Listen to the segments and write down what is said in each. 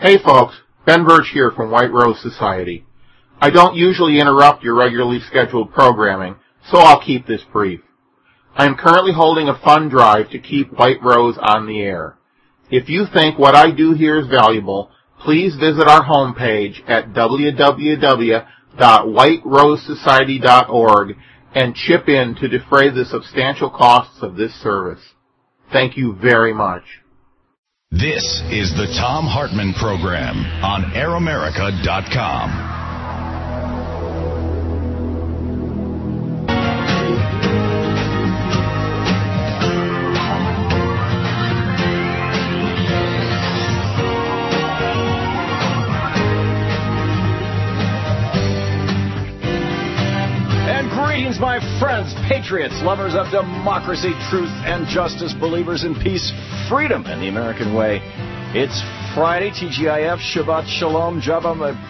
Hey folks, Ben Birch here from White Rose Society. I don't usually interrupt your regularly scheduled programming, so I'll keep this brief. I am currently holding a fund drive to keep White Rose on the air. If you think what I do here is valuable, please visit our homepage at www.whiterosesociety.org and chip in to defray the substantial costs of this service. Thank you very much. This is the Thom Hartmann Program on airamerica.com. Greetings, my friends, patriots, lovers of democracy, truth, and justice, believers in peace, freedom, and the American way. It's Friday, TGIF, Shabbat Shalom, Jama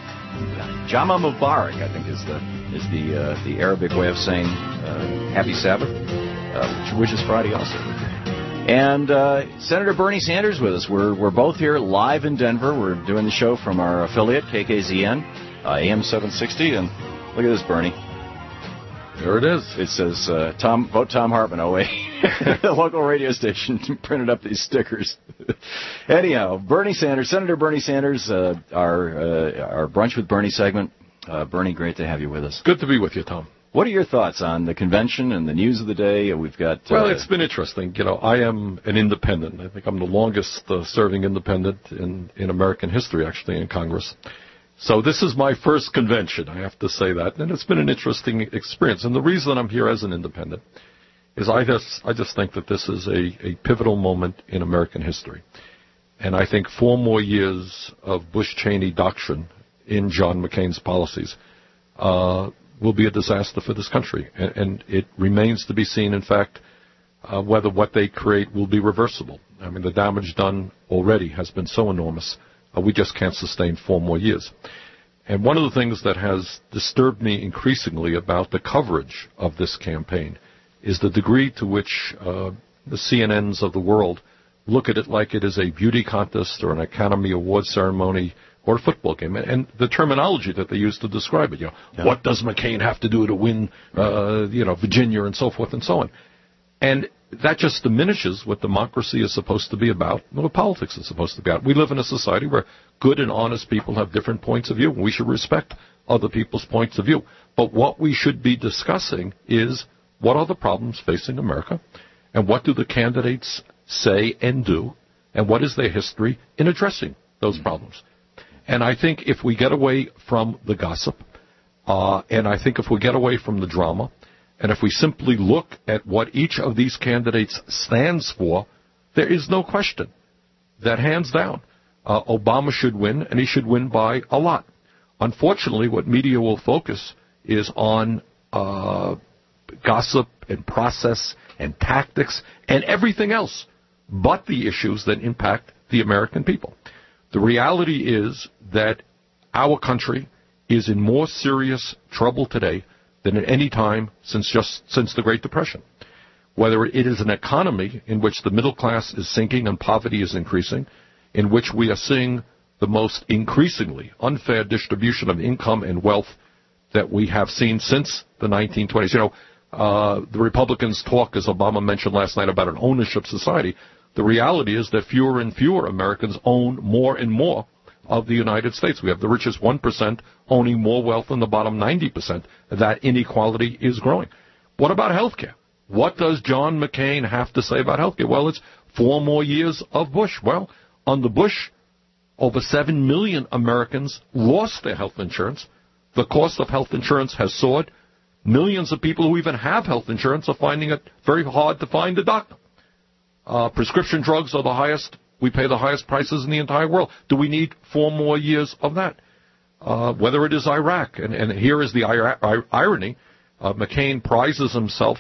Mubarak, I think is the Arabic way of saying Happy Sabbath, which is Friday also. And Senator Bernie Sanders with us. We're both here live in Denver. We're doing the show from our affiliate, KKZN, AM 760, and look at this, Bernie. There it is. It says, vote Thom Hartmann, OA. The local radio station printed up these stickers. Anyhow, Senator Bernie Sanders, our Brunch with Bernie segment. Bernie, great to have you with us. Good to be with you, Tom. What are your thoughts on the convention and the news of the day? We've got... Well, it's been interesting. You know, I am an independent. I think I'm the longest serving independent in American history, actually, in Congress. So this is my first convention, I have to say that, and it's been an interesting experience. And the reason I'm here as an independent is I just think that this is a pivotal moment in American history. And I think 4 more years of Bush-Cheney doctrine in John McCain's policies will be a disaster for this country. And it remains to be seen, in fact, whether what they create will be reversible. I mean, the damage done already has been so enormous. We just can't sustain 4 more years. And one of the things that has disturbed me increasingly about the coverage of this campaign is the degree to which the CNNs of the world look at it like it is a beauty contest or an Academy Award ceremony or a football game. And the terminology that they use to describe it, what does McCain have to do to win, Virginia and so forth and so on. And that just diminishes what democracy is supposed to be about and what politics is supposed to be about. We live in a society where good and honest people have different points of view, and we should respect other people's points of view. But what we should be discussing is what are the problems facing America, and what do the candidates say and do, and what is their history in addressing those problems. And I think if we get away from the gossip, and I think if we get away from the drama, and if we simply look at what each of these candidates stands for, there is no question that, hands down, Obama should win, and he should win by a lot. Unfortunately, what media will focus is on gossip and process and tactics and everything else but the issues that impact the American people. The reality is that our country is in more serious trouble today than at any time since the Great Depression. Whether it is an economy in which the middle class is sinking and poverty is increasing, in which we are seeing the most increasingly unfair distribution of income and wealth that we have seen since the 1920s. The Republicans talk, as Obama mentioned last night, about an ownership society. The reality is that fewer and fewer Americans own more and more of the United States. We have the richest 1% owning more wealth than the bottom 90%. That inequality is growing. What about health care? What does John McCain have to say about health care? Well, it's 4 more years of Bush. Well, under Bush, over 7 million Americans lost their health insurance. The cost of health insurance has soared. Millions of people who even have health insurance are finding it very hard to find a doctor. Prescription drugs are the highest. We pay the highest prices in the entire world. Do we need 4 more years of that? Whether it is Iraq, and here is the irony, McCain prides himself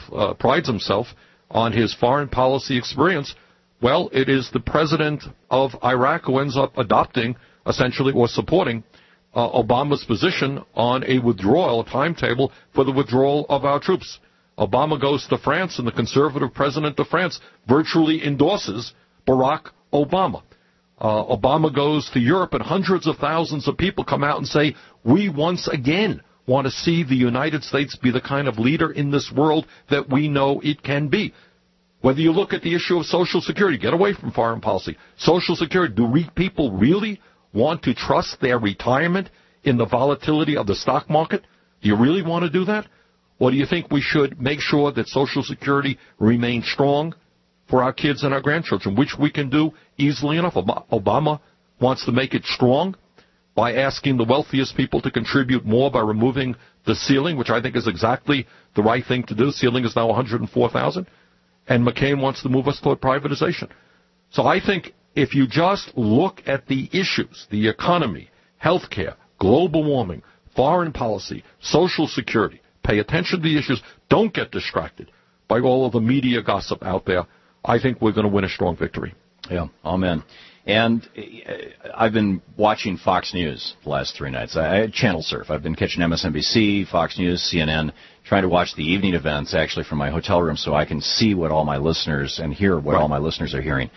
on his foreign policy experience. Well, it is the president of Iraq who ends up adopting, essentially, or supporting Obama's position on a withdrawal, a timetable for the withdrawal of our troops. Obama goes to France, and the conservative president of France virtually endorses Barack Obama. Obama goes to Europe and hundreds of thousands of people come out and say, we once again want to see the United States be the kind of leader in this world that we know it can be. Whether you look at the issue of Social Security, get away from foreign policy. Social Security, do people really want to trust their retirement in the volatility of the stock market? Do you really want to do that? Or do you think we should make sure that Social Security remains strong for our kids and our grandchildren, which we can do easily enough? Obama wants to make it strong by asking the wealthiest people to contribute more by removing the ceiling, which I think is exactly the right thing to do. The ceiling is now $104,000. And McCain wants to move us toward privatization. So I think if you just look at the issues, the economy, health care, global warming, foreign policy, Social Security, pay attention to the issues, don't get distracted by all of the media gossip out there, I think we're going to win a strong victory. Yeah, amen. And I've been watching Fox News the last 3 nights. I channel surf. I've been catching MSNBC, Fox News, CNN, trying to watch the evening events actually from my hotel room so I can see what all my listeners and hear what all my listeners are hearing.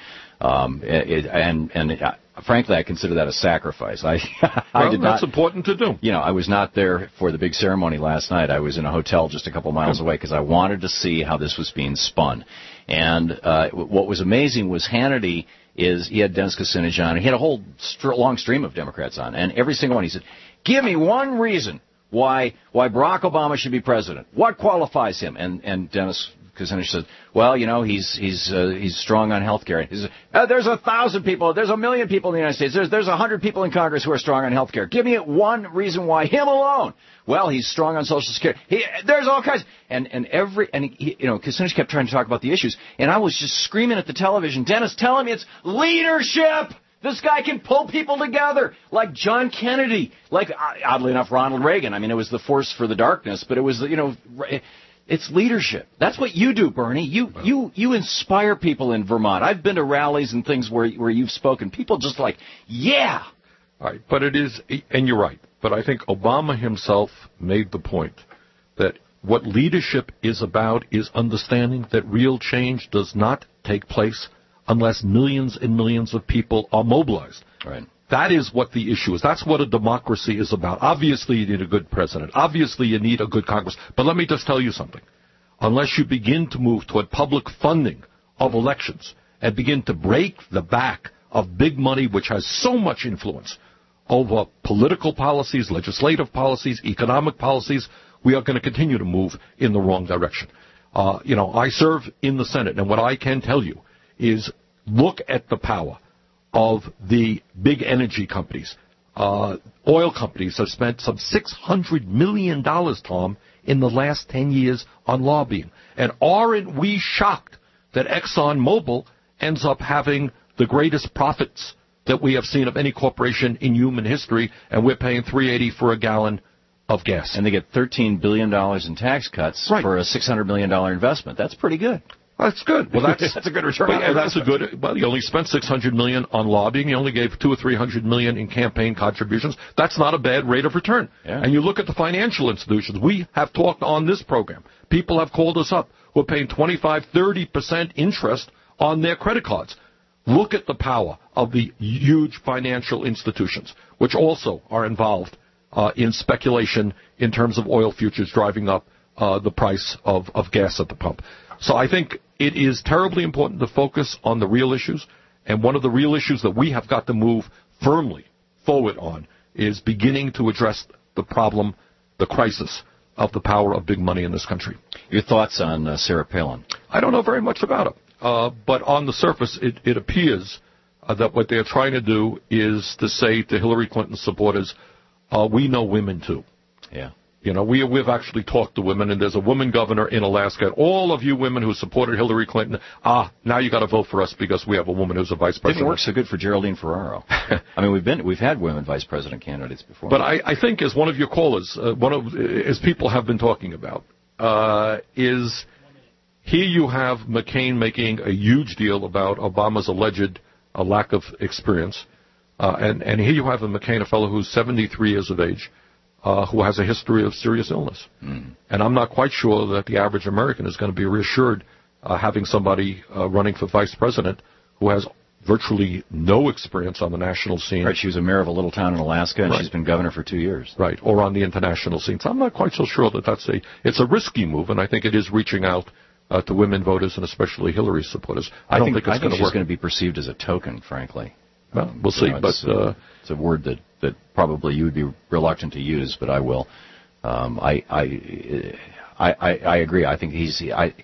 Frankly, I consider that a sacrifice. That's important to do. You know, I was not there for the big ceremony last night. I was in a hotel just a couple miles away because I wanted to see how this was being spun. And what was amazing was Hannity he had Dennis Kucinich on, and he had a whole long stream of Democrats on, and every single one he said, give me one reason why Barack Obama should be president. What qualifies him? And Dennis Kucinich said, well, you know, he's strong on health care. He said, there's 1,000 people, there's 1 million people in the United States, there's 100 people in Congress who are strong on health care. Give me one reason why him alone. Well, he's strong on Social Security. There's all kinds. Kucinich kept trying to talk about the issues, and I was just screaming at the television, Dennis, tell him it's leadership. This guy can pull people together, like John Kennedy, like, oddly enough, Ronald Reagan. I mean, it was the force for the darkness, but it was, it's leadership. That's what you do, Bernie. You inspire people in Vermont. I've been to rallies and things where you've spoken. People just like, yeah. All right, but it is, and you're right, but I think Obama himself made the point that what leadership is about is understanding that real change does not take place unless millions and millions of people are mobilized. Right. That is what the issue is. That's what a democracy is about. Obviously, you need a good president. Obviously, you need a good Congress. But let me just tell you something. Unless you begin to move toward public funding of elections and begin to break the back of big money, which has so much influence over political policies, legislative policies, economic policies, we are going to continue to move in the wrong direction. I serve in the Senate, and what I can tell you is look at the power of the big energy companies. Oil companies have spent some $600 million, Tom, in the last 10 years on lobbying. And aren't we shocked that ExxonMobil ends up having the greatest profits that we have seen of any corporation in human history, and we're paying $3.80 for a gallon of gas. And they get $13 billion in tax cuts for a $600 million investment. That's pretty good. That's good. Well, that's a good return. That's a good. Well, you only spent $600 million on lobbying. You only gave $200 or $300 million in campaign contributions. That's not a bad rate of return. Yeah. And you look at the financial institutions. We have talked on this program. People have called us up. We're paying 25-30% interest on their credit cards. Look at the power of the huge financial institutions, which also are involved in speculation in terms of oil futures driving up the price of gas at the pump. So I think it is terribly important to focus on the real issues, and one of the real issues that we have got to move firmly forward on is beginning to address the problem, the crisis of the power of big money in this country. Your thoughts on Sarah Palin? I don't know very much about her, but on the surface it appears that what they're trying to do is to say to Hillary Clinton's supporters, we know women too. Yeah. You know, we've actually talked to women, and there's a woman governor in Alaska. And all of you women who supported Hillary Clinton, now you got to vote for us because we have a woman who's a vice president. Didn't work so good for Geraldine Ferraro. I mean, we've had women vice president candidates before. But I think, as one of your callers, as people have been talking about, is here you have McCain making a huge deal about Obama's alleged lack of experience, and here you have a McCain, a fellow who's 73 years of age, who has a history of serious illness. Mm. And I'm not quite sure that the average American is going to be reassured having somebody running for vice president who has virtually no experience on the national scene. Right, she was a mayor of a little town in Alaska, and right. she's been governor for 2 years. Right, or on the international scene. So I'm not quite so sure that it's a risky move, and I think it is reaching out to women voters and especially Hillary supporters. I don't think it's going to work. She's going to be perceived as a token, frankly. Well, we'll see. It's a word that probably you would be reluctant to use, but I will. I agree. I think he's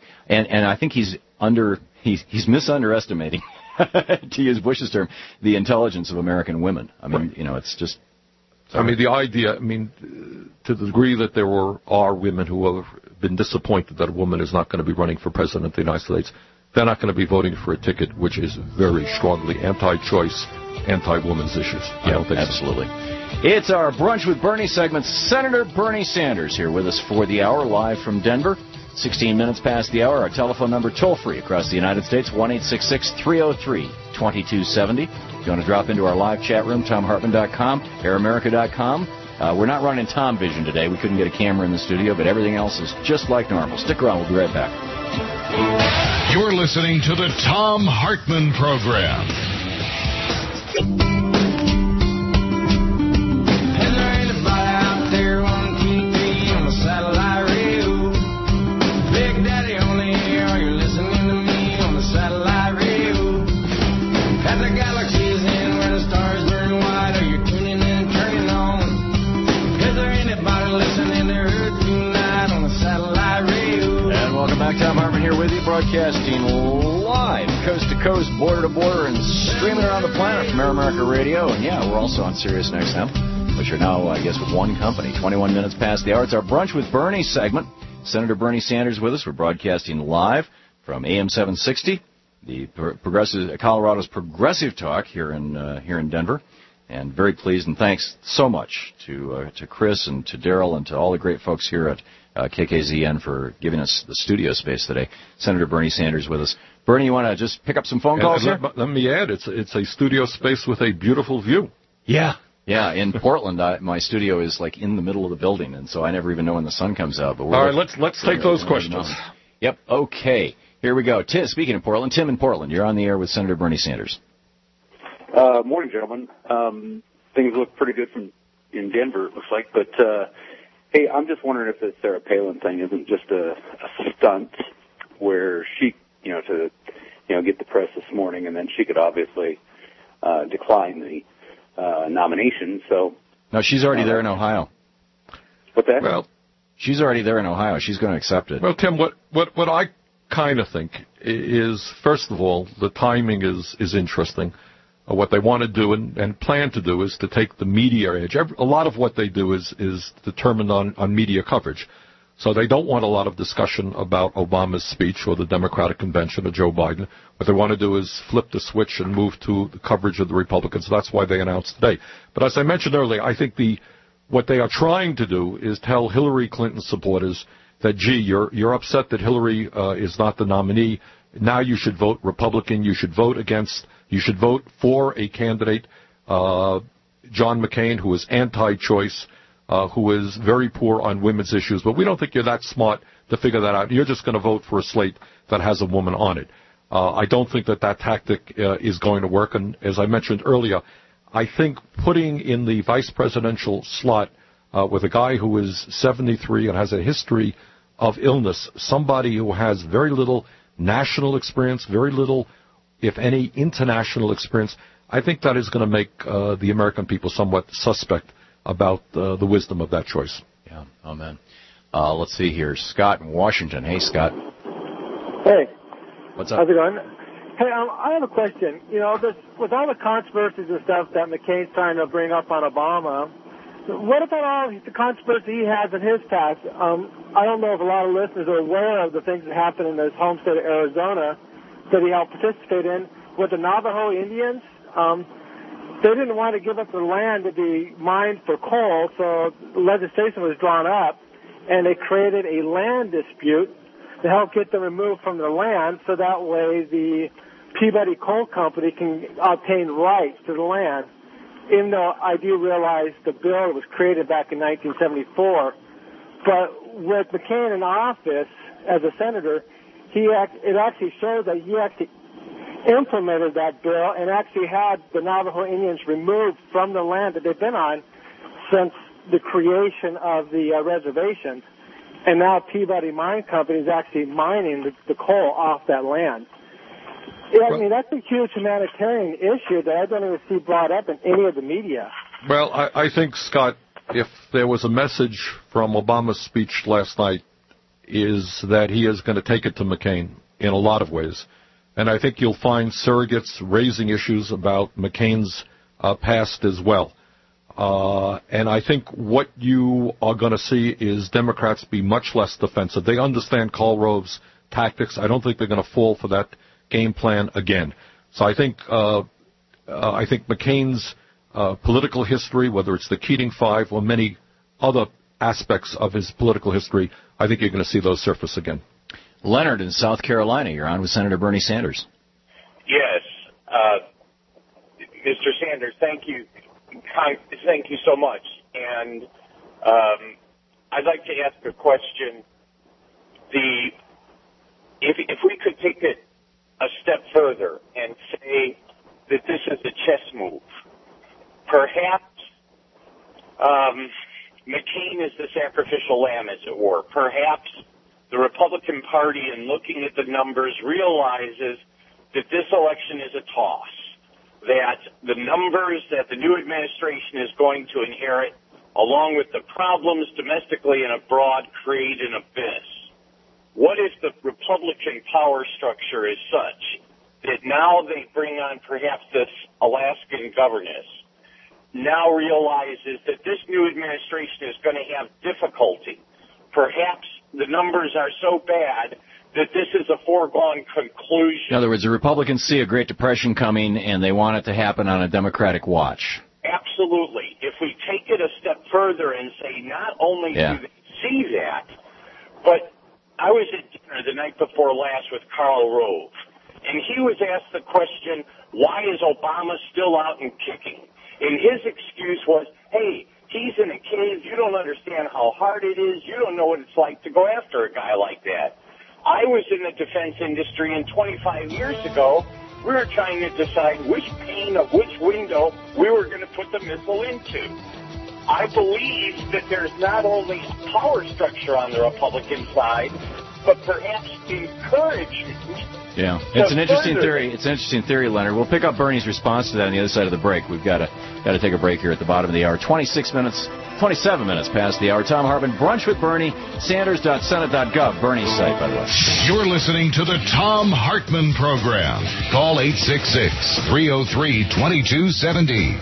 misunderestimating, to use Bush's term, the intelligence of American women. I mean, it's just. I mean, the idea. I mean, to the degree that there are women who have been disappointed that a woman is not going to be running for president of the United States, they're not going to be voting for a ticket which is very strongly anti-choice, anti-women's issues. I don't think absolutely. It's our Brunch with Bernie segment. Senator Bernie Sanders here with us for the hour, live from Denver. 16 minutes past the hour. Our telephone number, toll-free across the United States, 1-866-303-2270. If you want to drop into our live chat room, TomHartman.com, AirAmerica.com. We're not running Tom Vision today. We couldn't get a camera in the studio, but everything else is just like normal. Stick around. We'll be right back. You're listening to the Tom Hartman Program. Tom Hartman here with you, broadcasting live, coast to coast, border to border, and streaming around the planet from Air America Radio. And yeah, we're also on Sirius XM, which are now, I guess, with one company. 21 minutes past the hour. It's our Brunch with Bernie segment. Senator Bernie Sanders with us. We're broadcasting live from AM 760, the Colorado's Progressive Talk here in Denver. And very pleased, and thanks so much to Chris and to Daryl and to all the great folks here at KKZN for giving us the studio space today. Senator Bernie Sanders with us. Bernie, you want to just pick up some phone calls here? Let me add, it's a studio space with a beautiful view. Yeah. In Portland, my studio is like in the middle of the building, and so I never even know when the sun comes out. But all right, let's take those questions. Yep. Okay. Here we go. Speaking of Portland, Tim in Portland, you're on the air with Senator Bernie Sanders. Morning, gentlemen. Things look pretty good in Denver, it looks like. But, hey, I'm just wondering if this Sarah Palin thing isn't just a stunt where she, to get the press this morning, and then she could obviously decline the nomination. So no, she's already there in Ohio. What's that? Well, she's already there in Ohio. She's going to accept it. Well, Tim, what I kind of think is, first of all, the timing is interesting. What they want to do and plan to do is to take the media edge. A lot of what they do is determined on media coverage. So they don't want a lot of discussion about Obama's speech or the Democratic convention or Joe Biden. What they want to do is flip the switch and move to the coverage of the Republicans. That's why they announced today. But as I mentioned earlier, I think what they are trying to do is tell Hillary Clinton supporters that, gee, you're upset that Hillary is not the nominee. Now you should vote Republican. You should vote for a candidate, John McCain, who is anti-choice, who is very poor on women's issues. But we don't think you're that smart to figure that out. You're just going to vote for a slate that has a woman on it. I don't think that tactic is going to work. And as I mentioned earlier, I think putting in the vice presidential slot with a guy who is 73 and has a history of illness, somebody who has very little national experience, very little, if any, international experience, I think that is going to make the American people somewhat suspect about the wisdom of that choice. Yeah, amen. Let's see here. Scott in Washington. Hey, Scott. Hey. What's up? How's it going? Hey, I have a question. With all the controversies and stuff that McCain's trying to bring up on Obama, what about all the controversy he has in his past? I don't know if a lot of listeners are aware of the things that happened in his home state of Arizona that he helped participate in with the Navajo Indians. They didn't want to give up their land to be mined for coal, so legislation was drawn up, and they created a land dispute to help get them removed from their land, so that way the Peabody Coal Company can obtain rights to the land. Even though I do realize the bill was created back in 1974, but with McCain in office as a senator, it actually showed that he implemented that bill and actually had the Navajo Indians removed from the land that they've been on since the creation of the reservations. And now Peabody Mine Company is actually mining the coal off that land. Yeah, I mean, that's a huge humanitarian issue that I don't even see brought up in any of the media. Well, I think, Scott, if there was a message from Obama's speech last night, is that he is going to take it to McCain in a lot of ways. And I think you'll find surrogates raising issues about McCain's past as well. And I think what you are going to see is Democrats be much less defensive. They understand Karl Rove's tactics. I don't think they're going to fall for that game plan again. So I think McCain's political history, whether it's the Keating Five or many other aspects of his political history, I think you're going to see those surface again. Leonard in South Carolina, you're on with Senator Bernie Sanders. Yes. Mr. Sanders, thank you. Thank you so much. And I'd like to ask a question. If we could take it a step further and say that this is a chess move, perhaps McCain is the sacrificial lamb, as it were. Perhaps the Republican Party, in looking at the numbers, realizes that this election is a toss, that the numbers that the new administration is going to inherit, along with the problems domestically and abroad, create an abyss. What if the Republican power structure is such that now they bring on perhaps this Alaskan governess, now realizes that this new administration is going to have difficulty? Perhaps the numbers are so bad that this is a foregone conclusion. In other words, the Republicans see a Great Depression coming, and they want it to happen on a Democratic watch. Absolutely. If we take it a step further and say not only do they see that, but I was at dinner the night before last with Karl Rove, and he was asked the question, why is Obama still out and kicking? And his excuse was, hey, he's in a cave. You don't understand how hard it is. You don't know what it's like to go after a guy like that. I was in the defense industry, and 25 years ago, we were trying to decide which pane of which window we were going to put the missile into. I believe that there's not only a power structure on the Republican side, but perhaps encouragement. Yeah, it's an interesting theory. It's an interesting theory, Leonard. We'll pick up Bernie's response to that on the other side of the break. We've got to take a break here at the bottom of the hour. 27 minutes past the hour. Tom Hartman, Brunch with Bernie, Sanders.senate.gov, Bernie's site, by the way. You're listening to the Tom Hartman Program. Call 866-303-2270.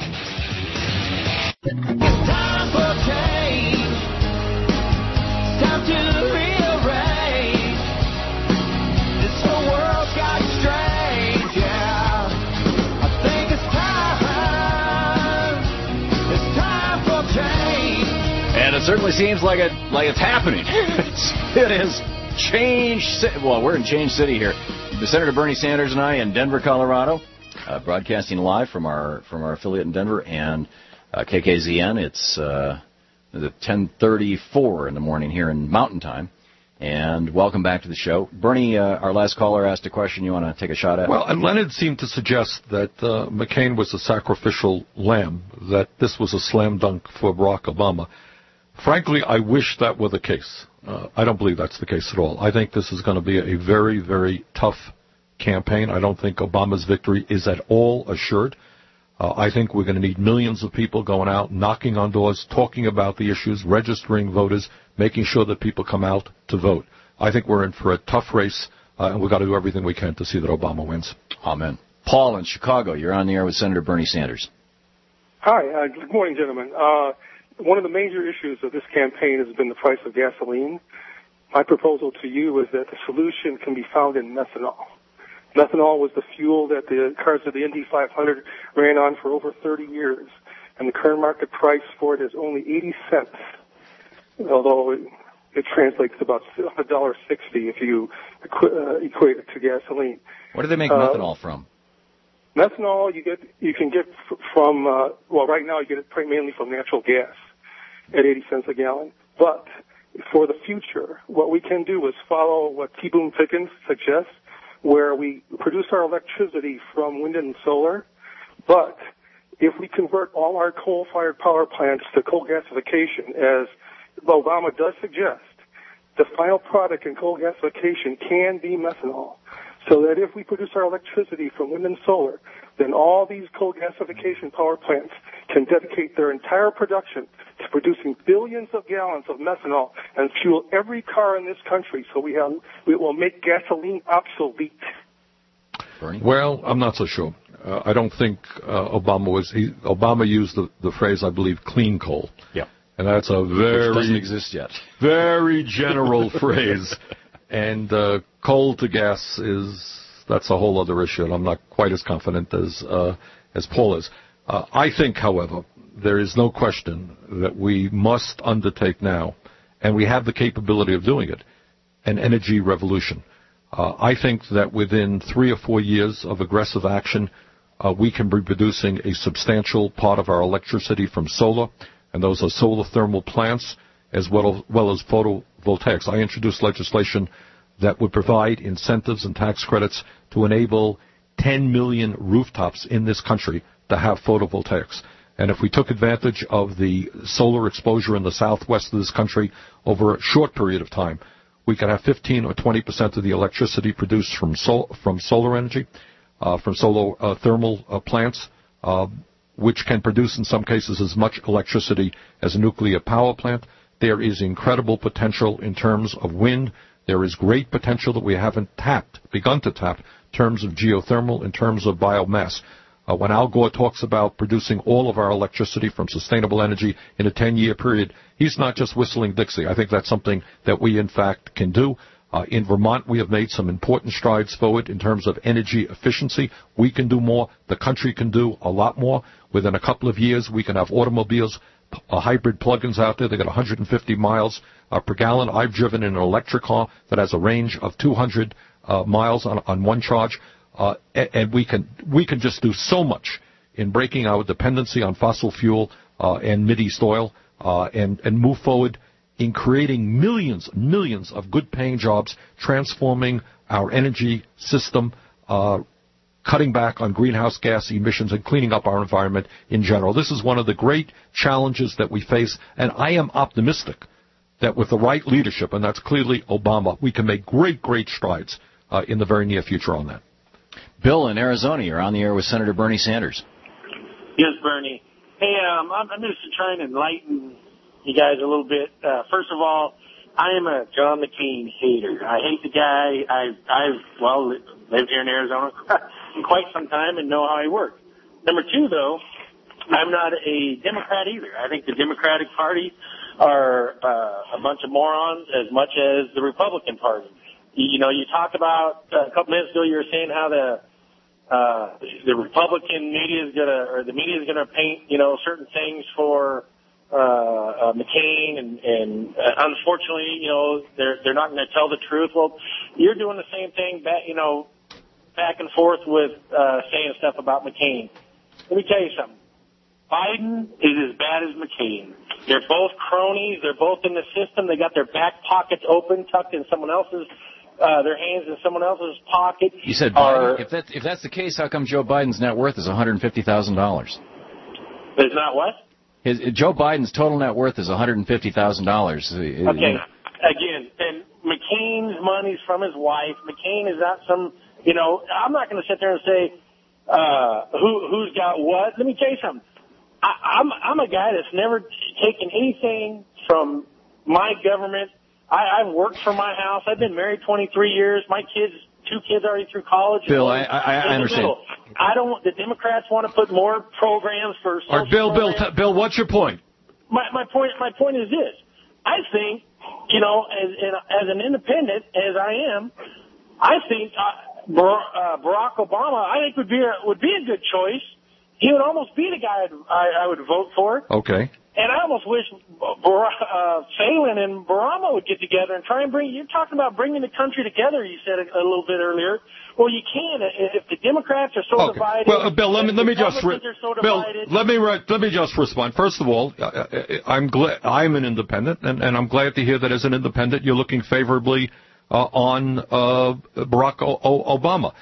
Time for change. Time to rearrange. This whole world's got strange, yeah. I think it's time for change. And it certainly seems like it's happening. It is Change City. Well, we're in Change City here. Senator Bernie Sanders and I in Denver, Colorado, broadcasting live from our affiliate in Denver, and KKZN. It's 10:34 in the morning here in Mountain Time. And welcome back to the show. Bernie, our last caller asked a question you want to take a shot at. Well, and Leonard seemed to suggest that McCain was a sacrificial lamb, that this was a slam dunk for Barack Obama. Frankly, I wish that were the case. I don't believe that's the case at all. I think this is going to be a very, very tough campaign. I don't think Obama's victory is at all assured. I think we're going to need millions of people going out, knocking on doors, talking about the issues, registering voters, making sure that people come out to vote. I think we're in for a tough race, and we've got to do everything we can to see that Obama wins. Amen. Paul in Chicago, you're on the air with Senator Bernie Sanders. Hi. Good morning, gentlemen. One of the major issues of this campaign has been the price of gasoline. My proposal to you is that the solution can be found in methanol. Methanol was the fuel that the cars of the Indy 500 ran on for over 30 years, and the current market price for it is only 80 cents, although it translates to about $1.60 if you equate it to gasoline. Where do they make methanol from? Methanol you can get from right now you get it mainly from natural gas at 80 cents a gallon. But for the future, what we can do is follow what T. Boone Pickens suggests, where we produce our electricity from wind and solar, but if we convert all our coal-fired power plants to coal gasification, as Obama does suggest, the final product in coal gasification can be methanol. So that if we produce our electricity from wind and solar, then all these coal gasification power plants can dedicate their entire production to producing billions of gallons of methanol and fuel every car in this country. So we will make gasoline obsolete. Bernie? Well, I'm not so sure. I don't think Obama used the phrase, I believe, clean coal. Yeah. And that's a Which very doesn't exist yet. Very general phrase. And coal to gas that's a whole other issue, and I'm not quite as confident as Paul is. I think, however, there is no question that we must undertake now, and we have the capability of doing it, an energy revolution. I think that within 3 or 4 years of aggressive action, we can be producing a substantial part of our electricity from solar, and those are solar thermal plants as well as photovoltaics. I introduced legislation that would provide incentives and tax credits to enable 10 million rooftops in this country to have photovoltaics. And if we took advantage of the solar exposure in the southwest of this country over a short period of time, we could have 15 or 20% of the electricity produced from solar energy, from solar thermal plants, which can produce in some cases as much electricity as a nuclear power plant. There is incredible potential in terms of wind. There is great potential that we haven't begun to tap, in terms of geothermal, in terms of biomass. When Al Gore talks about producing all of our electricity from sustainable energy in a 10-year period, he's not just whistling Dixie. I think that's something that we, in fact, can do. In Vermont, we have made some important strides forward in terms of energy efficiency. We can do more. The country can do a lot more. Within a couple of years, we can have automobiles, hybrid plug-ins out there. They got 150 miles per gallon. I've driven in an electric car that has a range of 200 miles on one charge. And we can just do so much in breaking our dependency on fossil fuel and Mideast oil and move forward in creating millions of good-paying jobs, transforming our energy system, cutting back on greenhouse gas emissions, and cleaning up our environment in general. This is one of the great challenges that we face, and I am optimistic that with the right leadership, and that's clearly Obama, we can make great strides in the very near future on that. Bill in Arizona, you're on the air with Senator Bernie Sanders. Yes, Bernie. Hey, I'm just trying to enlighten you guys a little bit. First of all, I am a John McCain hater. I hate the guy. I've lived here in Arizona for quite some time and know how he works. Number two, though, I'm not a Democrat either. I think the Democratic Party are a bunch of morons as much as the Republican Party. You know, you talk about a couple minutes ago, you were saying how the Republican media is the media is gonna paint, certain things for McCain, and unfortunately, they're not going to tell the truth. Well, you're doing the same thing back and forth with saying stuff about McCain. Let me tell you something. Biden is as bad as McCain. They're both cronies. They're both in the system. They got their back pockets open, tucked in someone else's. Their hands in someone else's pocket. You said Biden. If that's the case, how come Joe Biden's net worth is $150,000? It's not what? Joe Biden's total net worth is $150,000. Okay. Again, and McCain's money's from his wife. McCain is not some. I'm not going to sit there and say who's got what. Let me tell you something. I'm a guy that's never taken anything from my government. I've worked for my house. I've been married 23 years. My two kids already through college. Bill, I understand. The Democrats want to put more programs for social. All right, Bill, what's your point? My point is this. I think, as an independent as I am, I think Barack Obama, I think would be a good choice. He would almost be the guy I would vote for. Okay. And I almost wish Phelan and Barama would get together and try and you're talking about bringing the country together, you said a little bit earlier. Well, you can if the Democrats are so divided. Well, Bill, let me just respond. First of all, I'm an independent, and I'm glad to hear that as an independent you're looking favorably on Barack Obama.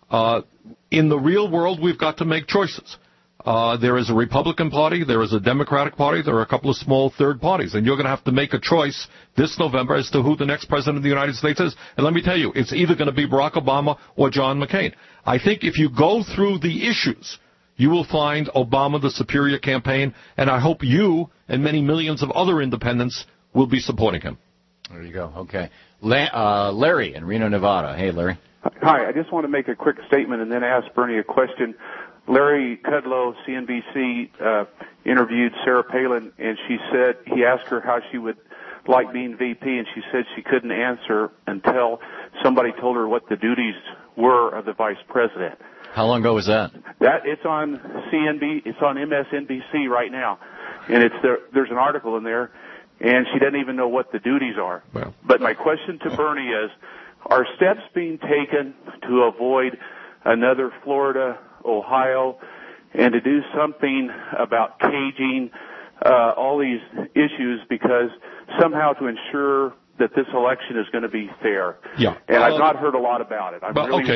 In the real world, we've got to make choices. There is a Republican Party, there is a Democratic Party, there are a couple of small third parties, and you're going to have to make a choice this November as to who the next president of the United States is. And let me tell you, it's either going to be Barack Obama or John McCain. I think if you go through the issues, you will find Obama the superior campaign, and I hope you and many millions of other independents will be supporting him. There you go. Okay. Larry in Reno, Nevada. Hey, Larry. Hi. I just want to make a quick statement and then ask Bernie a question. Larry Kudlow, CNBC, interviewed Sarah Palin, and she said he asked her how she would like being VP, and she said she couldn't answer until somebody told her what the duties were of the vice president. How long ago was that? It's on it's on MSNBC right now, and there's an article in there, and she doesn't even know what the duties are. Well. But my question to Bernie is, are steps being taken to avoid another Florida, Ohio, and to do something about caging all these issues, because somehow to ensure that this election is going to be fair? Yeah. And I've not heard a lot about it.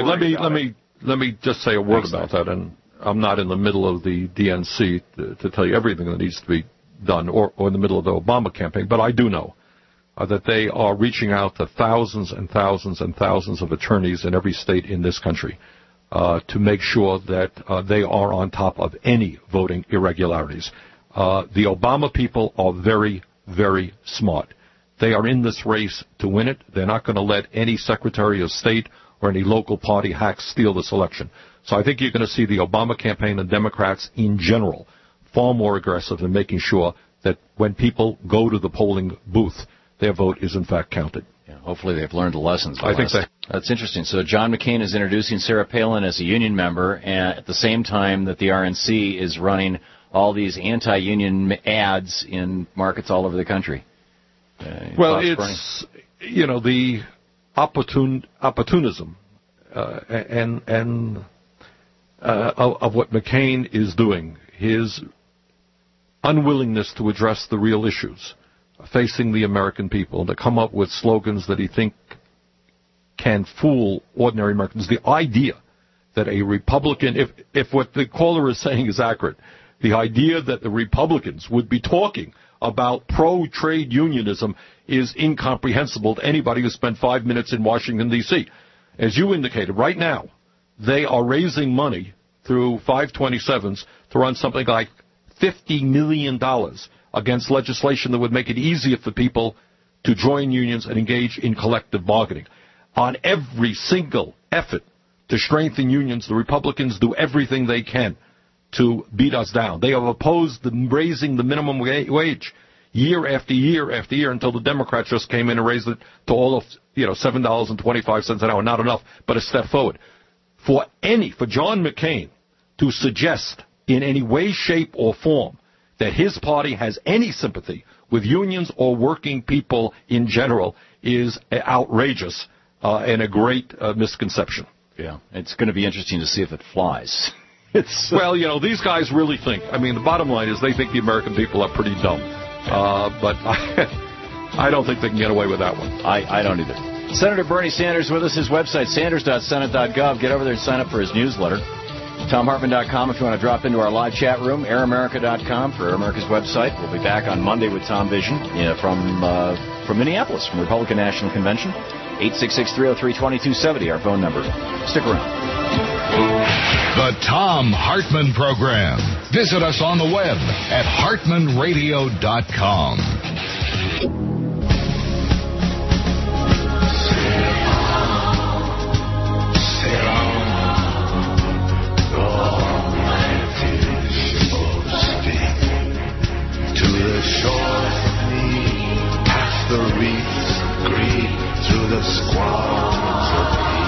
Let me just say a word about that, and I'm not in the middle of the DNC to tell you everything that needs to be done, or in the middle of the Obama campaign, but I do know that they are reaching out to thousands and thousands and thousands of attorneys in every state in this country to make sure that they are on top of any voting irregularities. The Obama people are very, very smart. They are in this race to win it. They're not going to let any Secretary of State or any local party hacks steal this election. So I think you're going to see the Obama campaign and Democrats in general far more aggressive in making sure that when people go to the polling booth, their vote is in fact counted. Yeah, hopefully they've learned the lessons. I think so. That's interesting. So John McCain is introducing Sarah Palin as a union member, and at the same time that the RNC is running all these anti-union ads in markets all over the country. Well, it's, the opportunism of what McCain is doing, his unwillingness to address the real issues facing the American people, to come up with slogans that he thinks can fool ordinary Americans. The idea that a Republican, if what the caller is saying is accurate, the idea that the Republicans would be talking about pro-trade unionism is incomprehensible to anybody who spent 5 minutes in Washington, D.C. As you indicated, right now, they are raising money through 527s to run something like $50 million against legislation that would make it easier for people to join unions and engage in collective bargaining. On every single effort to strengthen unions, the Republicans do everything they can to beat us down. They have opposed raising the minimum wage year after year after year until the Democrats just came in and raised it to all of $7.25 an hour. Not enough, but a step forward. For John McCain to suggest in any way, shape, or form that his party has any sympathy with unions or working people in general is outrageous and a great misconception. Yeah, it's going to be interesting to see if it flies. Well, these guys really think. I mean, the bottom line is they think the American people are pretty dumb. But I don't think they can get away with that one. I don't either. Senator Bernie Sanders with us. His website, sanders.senate.gov. Get over there and sign up for his newsletter. TomHartman.com if you want to drop into our live chat room. AirAmerica.com for Air America's website. We'll be back on Monday with Tom Vision from Minneapolis, from the Republican National Convention. 866-303-2270, our phone number. Stick around. The Tom Hartman Program. Visit us on the web at hartmanradio.com. The shore past the reefs green, through the squalls of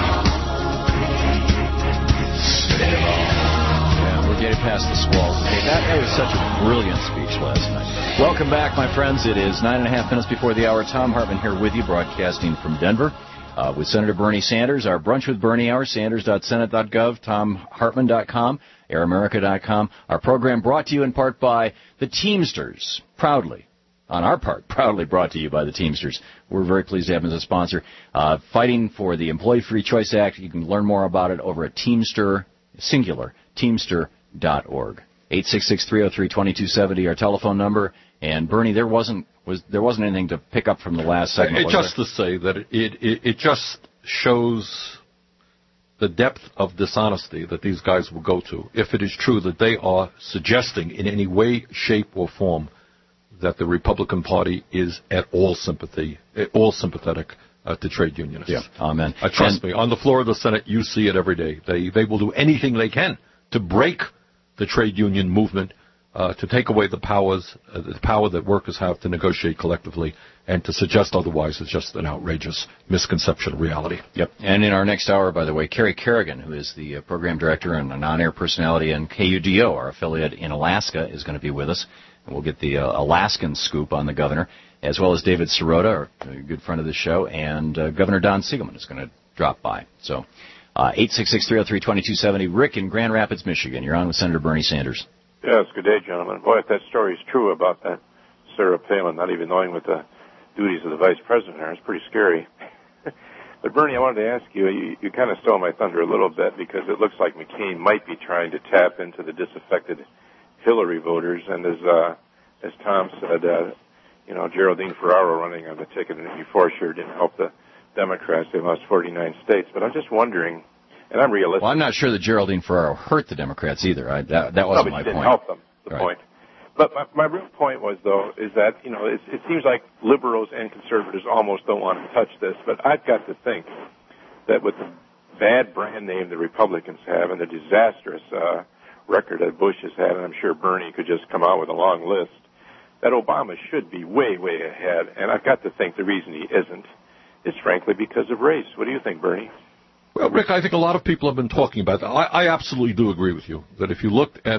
yeah, we're getting past the squalls. Okay, that was such a brilliant speech last night. Welcome back, my friends. It is 9.5 minutes before the hour. Tom Hartman here with you, broadcasting from Denver with Senator Bernie Sanders. Our Brunch with Bernie hour, sanders.senate.gov, tomhartman.com, airamerica.com. Our program brought to you in part by the Teamsters, proudly on our part, proudly brought to you by the Teamsters. We're very pleased to have them as a sponsor. Fighting for the Employee Free Choice Act. You can learn more about it over at Teamster, singular, teamster.org. 866-303-2270, our telephone number. And Bernie, there wasn't anything to pick up from the last segment. Just to say that it just shows the depth of dishonesty that these guys will go to if it is true that they are suggesting in any way, shape, or form that the Republican Party is at all sympathetic to trade unionists. Yeah, amen. Trust me, on the floor of the Senate, you see it every day. They will do anything they can to break the trade union movement, to take away the power that workers have to negotiate collectively, and to suggest otherwise is just an outrageous misconception of reality. Yep. And in our next hour, by the way, Kerry Kerrigan, who is the program director and a non-air personality in KUDO, our affiliate in Alaska, is going to be with us. And we'll get the Alaskan scoop on the governor, as well as David Sirota, a good friend of the show, and Governor Don Siegelman is going to drop by. So 866-303-2270. Rick in Grand Rapids, Michigan. You're on with Senator Bernie Sanders. Yes, good day, gentlemen. Boy, if that story is true about that Sarah Palin not even knowing what the duties of the vice president are, it's pretty scary. But, Bernie, I wanted to ask you, you kind of stole my thunder a little bit because it looks like McCain might be trying to tap into the disaffected Hillary voters. And as Tom said, Geraldine Ferraro running on the ticket before sure didn't help the Democrats. They lost 49 states. But I'm just wondering, and I'm realistic. Well, I'm not sure that Geraldine Ferraro hurt the Democrats either. That wasn't my point. Didn't help them, the point. But my real point was, though, is that, it seems like liberals and conservatives almost don't want to touch this. But I've got to think that with the bad brand name the Republicans have and the disastrous record that Bush has had, and I'm sure Bernie could just come out with a long list, that Obama should be way, way ahead. And I've got to think the reason he isn't is frankly because of race. What do you think, Bernie? Well, Rick, I think a lot of people have been talking about that. I absolutely do agree with you that if you looked at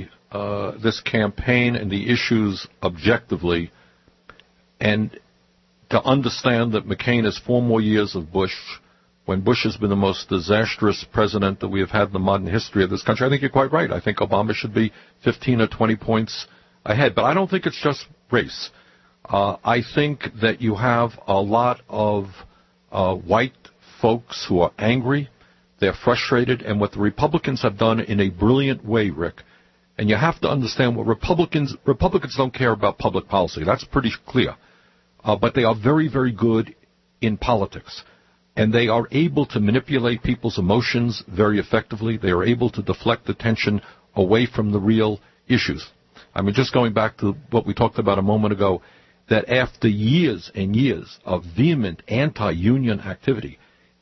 this campaign and the issues objectively, and to understand that McCain has 4 more years of Bush, when Bush has been the most disastrous president that we have had in the modern history of this country, I think you're quite right. I think Obama should be 15 or 20 points ahead. But I don't think it's just race. I think that you have a lot of white folks who are angry, they're frustrated, and what the Republicans have done in a brilliant way, Rick, and you have to understand what Republicans don't care about public policy. That's pretty clear. But they are very, very good in politics. And they are able to manipulate people's emotions very effectively. They are able to deflect attention away from the real issues. I mean, just going back to what we talked about a moment ago, that after years and years of vehement anti-union activity,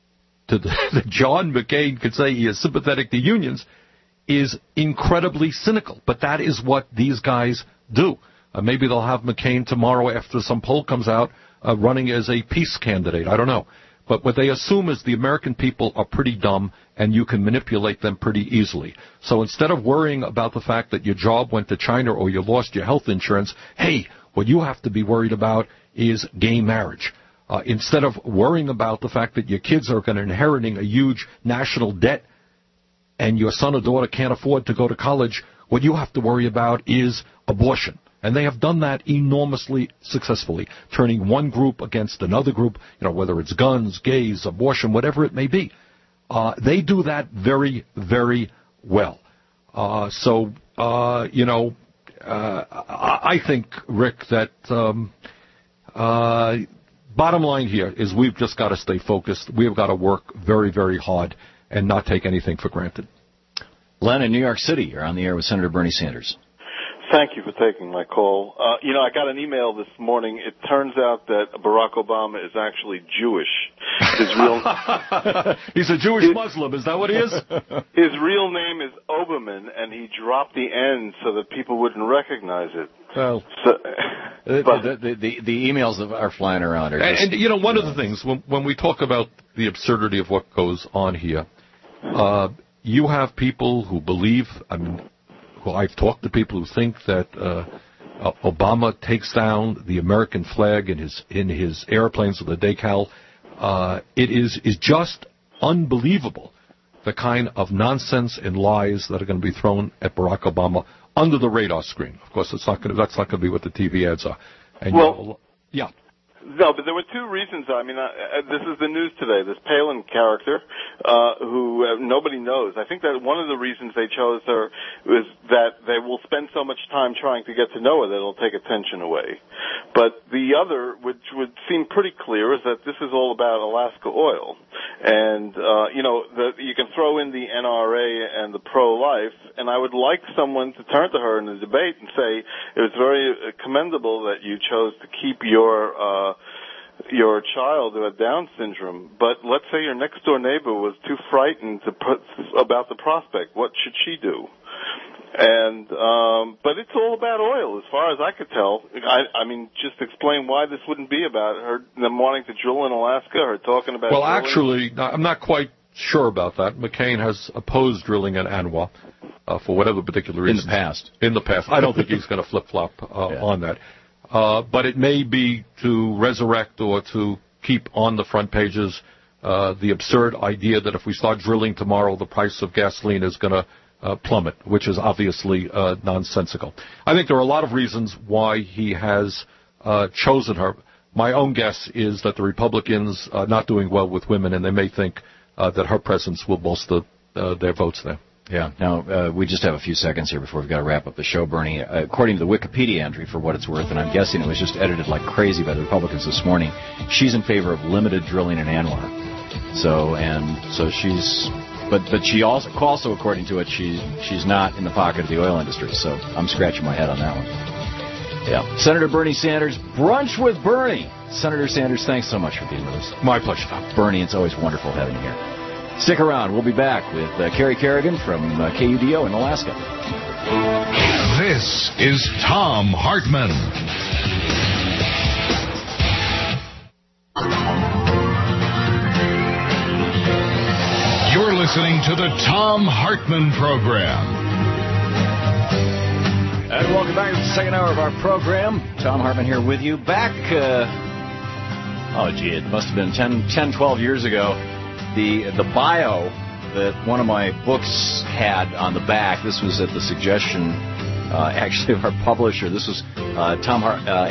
that John McCain could say he is sympathetic to unions is incredibly cynical. But that is what these guys do. Maybe they'll have McCain tomorrow after some poll comes out running as a peace candidate. I don't know. But what they assume is the American people are pretty dumb and you can manipulate them pretty easily. So instead of worrying about the fact that your job went to China or you lost your health insurance, hey, what you have to be worried about is gay marriage. Instead of worrying about the fact that your kids are going to inheriting a huge national debt and your son or daughter can't afford to go to college, what you have to worry about is abortion. And they have done that enormously successfully, turning one group against another group, whether it's guns, gays, abortion, whatever it may be. They do that very, very well. I think, Rick, that bottom line here is we've just got to stay focused. We've got to work very, very hard and not take anything for granted. Len in New York City, you're on the air with Senator Bernie Sanders. Thank you for taking my call. I got an email this morning. It turns out that Barack Obama is actually Jewish. He's a Jewish Muslim. Is that what he is? His real name is Oberman, and he dropped the N so that people wouldn't recognize it. Well, the emails that are flying around are just... And one of the things, when we talk about the absurdity of what goes on here, you have people who believe... Well, I've talked to people who think that Obama takes down the American flag in his airplanes with a decal. It is just unbelievable the kind of nonsense and lies that are going to be thrown at Barack Obama under the radar screen. Of course, that's not going to be what the TV ads are. And yeah. No, but there were two reasons. I mean, this is the news today. This Palin character, who nobody knows. I think that one of the reasons they chose her is that they will spend so much time trying to get to know her that it'll take attention away. But the other, which would seem pretty clear, is that this is all about Alaska oil. And, you can throw in the NRA and the pro-life, and I would like someone to turn to her in the debate and say it was very commendable that you chose to keep your child who had Down syndrome, but let's say your next door neighbor was too frightened about the prospect. What should she do? And but it's all about oil, as far as I could tell. I mean, just explain why this wouldn't be about them wanting to drill in Alaska, or talking about. Well, drilling. Actually, I'm not quite sure about that. McCain has opposed drilling in ANWR for whatever particular reason. In the past, I don't think he's going to flip-flop on that. But it may be to resurrect or to keep on the front pages the absurd idea that if we start drilling tomorrow, the price of gasoline is going to plummet, which is obviously nonsensical. I think there are a lot of reasons why he has chosen her. My own guess is that the Republicans are not doing well with women, and they may think that her presence will bolster their votes there. Yeah. Now, we just have a few seconds here before we've got to wrap up the show, Bernie. According to the Wikipedia entry, for what it's worth, and I'm guessing it was just edited like crazy by the Republicans this morning, she's in favor of limited drilling in ANWR. So she's... But she also, according to it, she's not in the pocket of the oil industry. So I'm scratching my head on that one. Yeah. Senator Bernie Sanders, Brunch with Bernie. Senator Sanders, thanks so much for being with us. My pleasure, Tom. Bernie, it's always wonderful having you here. Stick around. We'll be back with Kerry Kerrigan from KUDO in Alaska. This is Tom Hartman. You're listening to the Tom Hartman Program. And welcome back to the second hour of our program. Tom Hartman here with you. Back, it must have been 10, 12 years ago. The bio that one of my books had on the back, this was at the suggestion, actually, of our publisher. This was Tom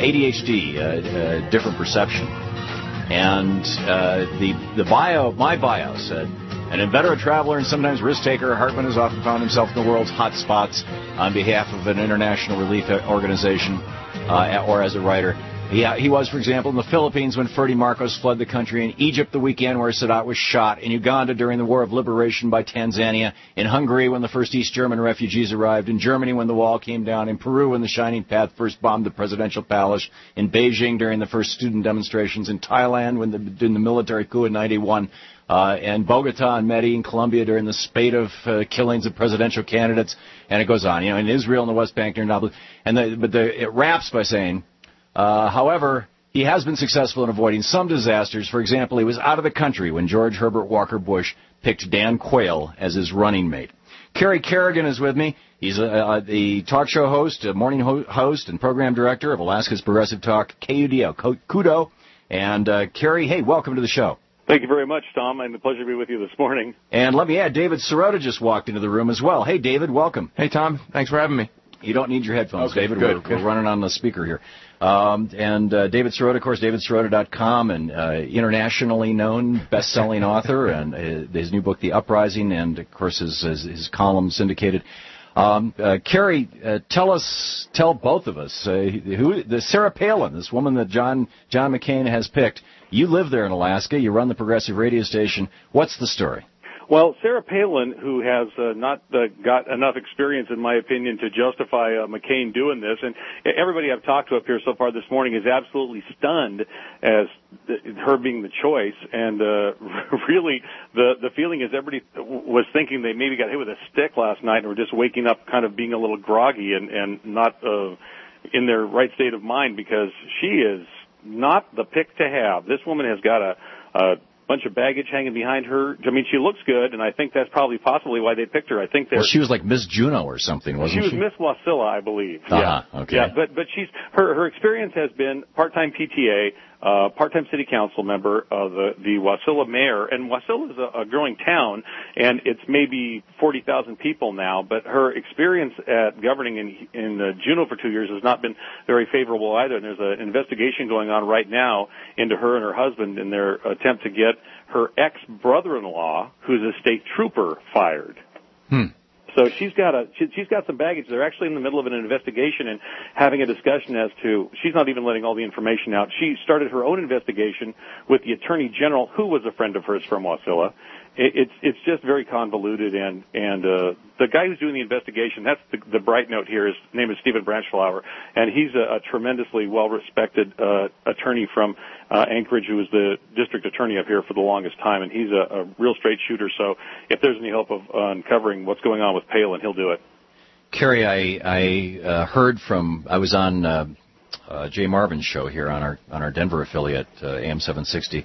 ADHD, Different Perception. And the bio, my bio said, an inveterate traveler and sometimes risk-taker, Hartman has often found himself in the world's hot spots on behalf of an international relief organization or as a writer. He was, for example, in the Philippines when Ferdy Marcos fled the country, in Egypt the weekend where Sadat was shot, in Uganda during the War of Liberation by Tanzania, in Hungary when the first East German refugees arrived, in Germany when the wall came down, in Peru when the Shining Path first bombed the presidential palace, in Beijing during the first student demonstrations, in Thailand in the military coup in 91, and Bogota and Medellin, Colombia during the spate of killings of presidential candidates, and it goes on. In Israel and the West Bank near Nablus, it wraps by saying, however, he has been successful in avoiding some disasters. For example, he was out of the country when George Herbert Walker Bush picked Dan Quayle as his running mate. Kerry Kerrigan is with me. He's the talk show host, morning host, and program director of Alaska's Progressive Talk, KUDO. And Kerry, hey, welcome to the show. Thank you very much, Tom. It's a pleasure to be with you this morning. And let me add, David Sirota just walked into the room as well. Hey, David, welcome. Hey, Tom. Thanks for having me. You don't need your headphones, okay, David. Good. We're running on the speaker here. David Sirota, of course, davidsirota.com, and internationally known best-selling author, and his new book, The Uprising, and, of course, his column syndicated. Kerry, tell both of us, the Sarah Palin, this woman that John McCain has picked. You live there in Alaska. You run the progressive radio station. What's the story? Well, Sarah Palin, who has not got enough experience, in my opinion, to justify McCain doing this, and everybody I've talked to up here so far this morning is absolutely stunned as her being the choice. And really, the feeling is everybody was thinking they maybe got hit with a stick last night and were just waking up kind of being a little groggy and not in their right state of mind, because she is not the pick to have. This woman has got a bunch of baggage hanging behind her. I mean, she looks good, and I think that's probably possibly why they picked her. I think she was like Miss Juno or something, wasn't she? She was Miss Wasilla, I believe. Uh-huh. Okay. Yeah, but her experience has been part-time PTA, part-time city council member, the Wasilla mayor, and Wasilla is a growing town, and it's maybe 40,000 people now, but her experience at governing in Juneau for 2 years has not been very favorable either, and there's an investigation going on right now into her and her husband in their attempt to get her ex-brother-in-law, who's a state trooper, fired. So she's got some baggage. They're actually in the middle of an investigation and having a discussion as to, she's not even letting all the information out. She started her own investigation with the Attorney General, who was a friend of hers from Wasilla. It's just very convoluted, and the guy who's doing the investigation, that's the bright note here, his name is Stephen Branchflower, and he's a tremendously well-respected attorney from Anchorage, who was the district attorney up here for the longest time, and he's a real straight shooter, so if there's any hope of uncovering what's going on with Palin, he'll do it. Kerry, I heard from, I was on Jay Marvin's show here on our Denver affiliate, AM 760,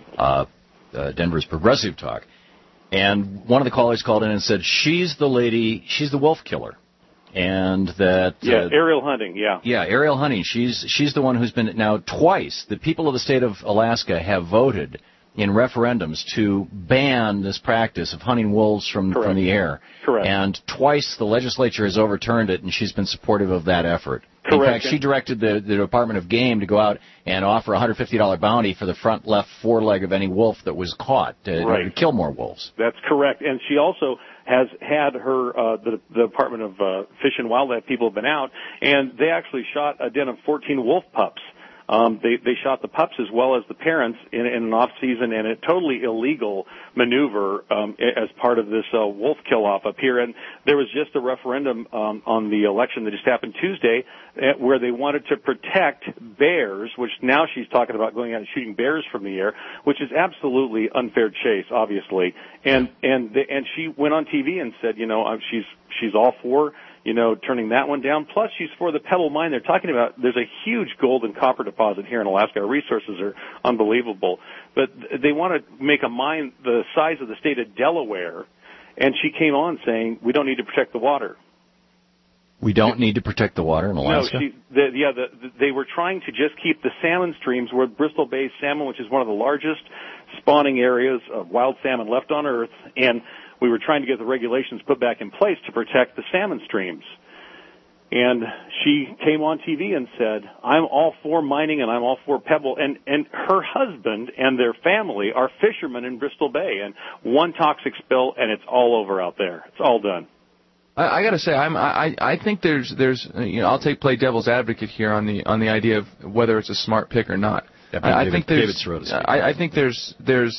Denver's Progressive Talk. And one of the callers called in and said, she's the lady, she's the wolf killer. And that... Ariel Hunting, Yeah, Ariel Hunting. She's the one who's been... Now, twice, the people of the state of Alaska have voted in referendums to ban this practice of hunting wolves from the air. Correct. And twice the legislature has overturned it, and she's been supportive of that effort. Correct. In fact, she directed the Department of Game to go out and offer a $150 bounty for the front left foreleg of any wolf that was caught to kill more wolves. That's correct. And she also has had her, the Department of Fish and Wildlife people have been out, and they actually shot a den of 14 wolf pups. They shot the pups as well as the parents in an off-season and a totally illegal maneuver as part of this wolf kill-off up here. And there was just a referendum on the election that just happened Tuesday where they wanted to protect bears, which now she's talking about going out and shooting bears from the air, which is absolutely unfair chase, obviously. And she went on TV and said, she's all for turning that one down. Plus, she's for the Pebble Mine. They're talking about there's a huge gold and copper deposit here in Alaska. Our resources are unbelievable. But they want to make a mine the size of the state of Delaware, and she came on saying, we don't need to protect the water. We don't need to protect the water in Alaska? No, they were trying to just keep the salmon streams where Bristol Bay salmon, which is one of the largest spawning areas of wild salmon left on Earth, and we were trying to get the regulations put back in place to protect the salmon streams. And she came on TV and said, I'm all for mining and I'm all for Pebble. And her husband and their family are fishermen in Bristol Bay. And one toxic spill and it's all over out there. It's all done. I got to say, I think there's I'll play devil's advocate here on the idea of whether it's a smart pick or not. I think there's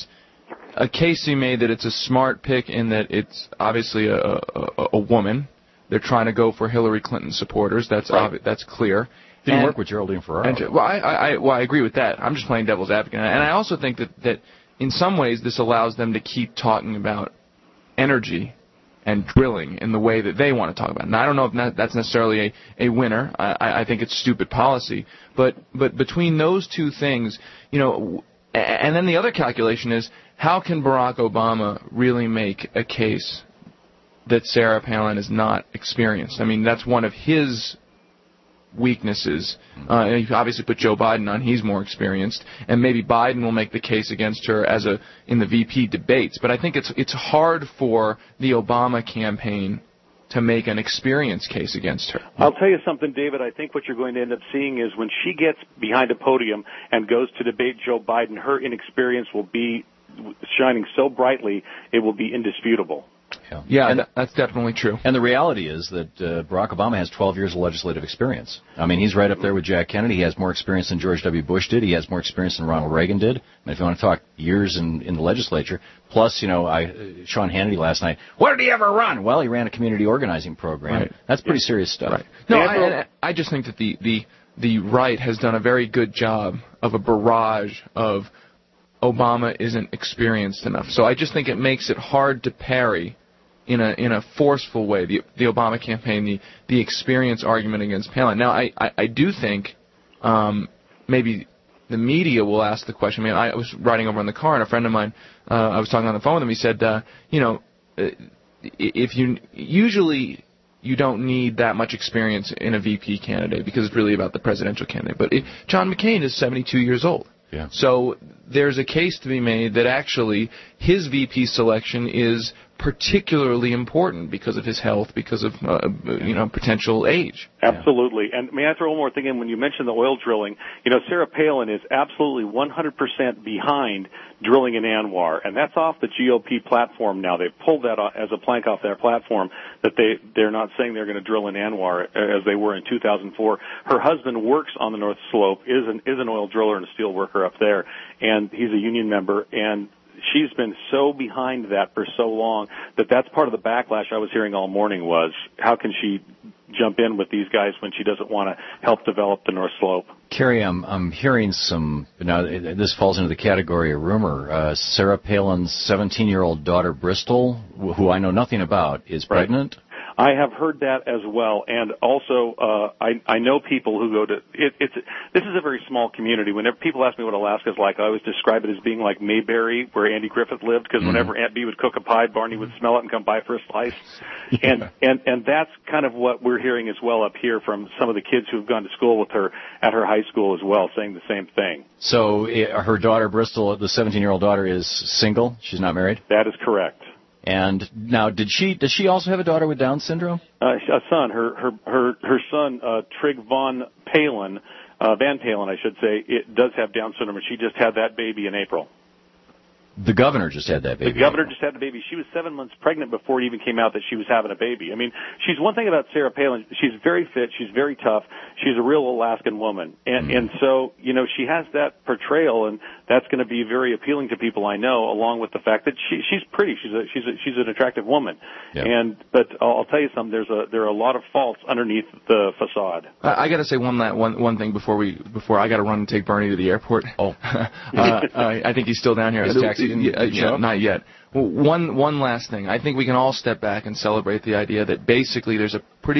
a case to be made that it's a smart pick in that it's obviously a woman. They're trying to go for Hillary Clinton supporters. That's that's clear. Didn't work with Geraldine Ferraro. I agree with that. I'm just playing devil's advocate, and I also think that in some ways this allows them to keep talking about energy and drilling in the way that they want to talk about it. And I don't know if that's necessarily a winner. I think it's stupid policy. But between those two things, and then the other calculation is, how can Barack Obama really make a case that Sarah Palin is not experienced? I mean, that's one of his weaknesses. You obviously put Joe Biden on; he's more experienced, and maybe Biden will make the case against her in the VP debates. But I think it's hard for the Obama campaign to make an experience case against her. I'll tell you something, David. I think what you're going to end up seeing is when she gets behind a podium and goes to debate Joe Biden, her inexperience will be shining so brightly it will be indisputable. Yeah, that's definitely true. And the reality is that Barack Obama has 12 years of legislative experience. I mean, he's right up there with Jack Kennedy. He has more experience than George W. Bush did. He has more experience than Ronald Reagan did. And if you want to talk years in the legislature, plus, Sean Hannity last night, where did he ever run? Well, he ran a community organizing program. Right. That's pretty serious stuff. Right. No, I just think that the right has done a very good job of a barrage of Obama isn't experienced enough. So I just think it makes it hard to parry in a forceful way the Obama campaign, the experience argument against Palin. Now, I do think maybe the media will ask the question. I mean, I was riding over in the car, and a friend of mine, I was talking on the phone with him. He said, if usually you don't need that much experience in a VP candidate because it's really about the presidential candidate. But John McCain is 72 years old. Yeah. So there's a case to be made that actually his VP selection is particularly important because of his health, because of potential age. Absolutely. And may I throw one more thing in? When you mentioned the oil drilling, Sarah Palin is absolutely 100% behind drilling in ANWR, and that's off the GOP platform now. They've pulled that as a plank off their platform, that they're not saying they're going to drill in ANWR as they were in 2004. Her husband works on the North Slope, is an oil driller and a steel worker up there, and he's a union member, and she's been so behind that for so long that's part of the backlash I was hearing all morning was, how can she jump in with these guys when she doesn't want to help develop the North Slope? Kerry, I'm hearing some, now this falls into the category of rumor, Sarah Palin's 17-year-old daughter, Bristol, who I know nothing about, is pregnant. I have heard that as well, and also I know people who go to this is a very small community. Whenever people ask me what Alaska's like, I always describe it as being like Mayberry, where Andy Griffith lived, because whenever Aunt Bee would cook a pie, Barney would smell it and come by for a slice. And that's kind of what we're hearing as well up here from some of the kids who've gone to school with her at her high school as well, saying the same thing. So her daughter, Bristol, the 17-year-old daughter, is single? She's not married? That is correct. And now, does she also have a daughter with Down syndrome? A son. Her son, Trig Van Palin, I should say, it does have Down syndrome, and she just had that baby in April. The governor just had that baby. The governor just had the baby. She was 7 months pregnant before it even came out that she was having a baby. I mean, she's one thing about Sarah Palin. She's very fit. She's very tough. She's a real Alaskan woman. And so, she has that portrayal, and that's going to be very appealing to people I know, along with the fact that she's pretty. She's an attractive woman. Yeah. But I'll tell you something, there are a lot of faults underneath the facade. I got to say one thing before I got to run and take Bernie to the airport. Oh. I think he's still down here as a taxi. Not yet. One last thing. I think we can all step back and celebrate the idea that basically there's a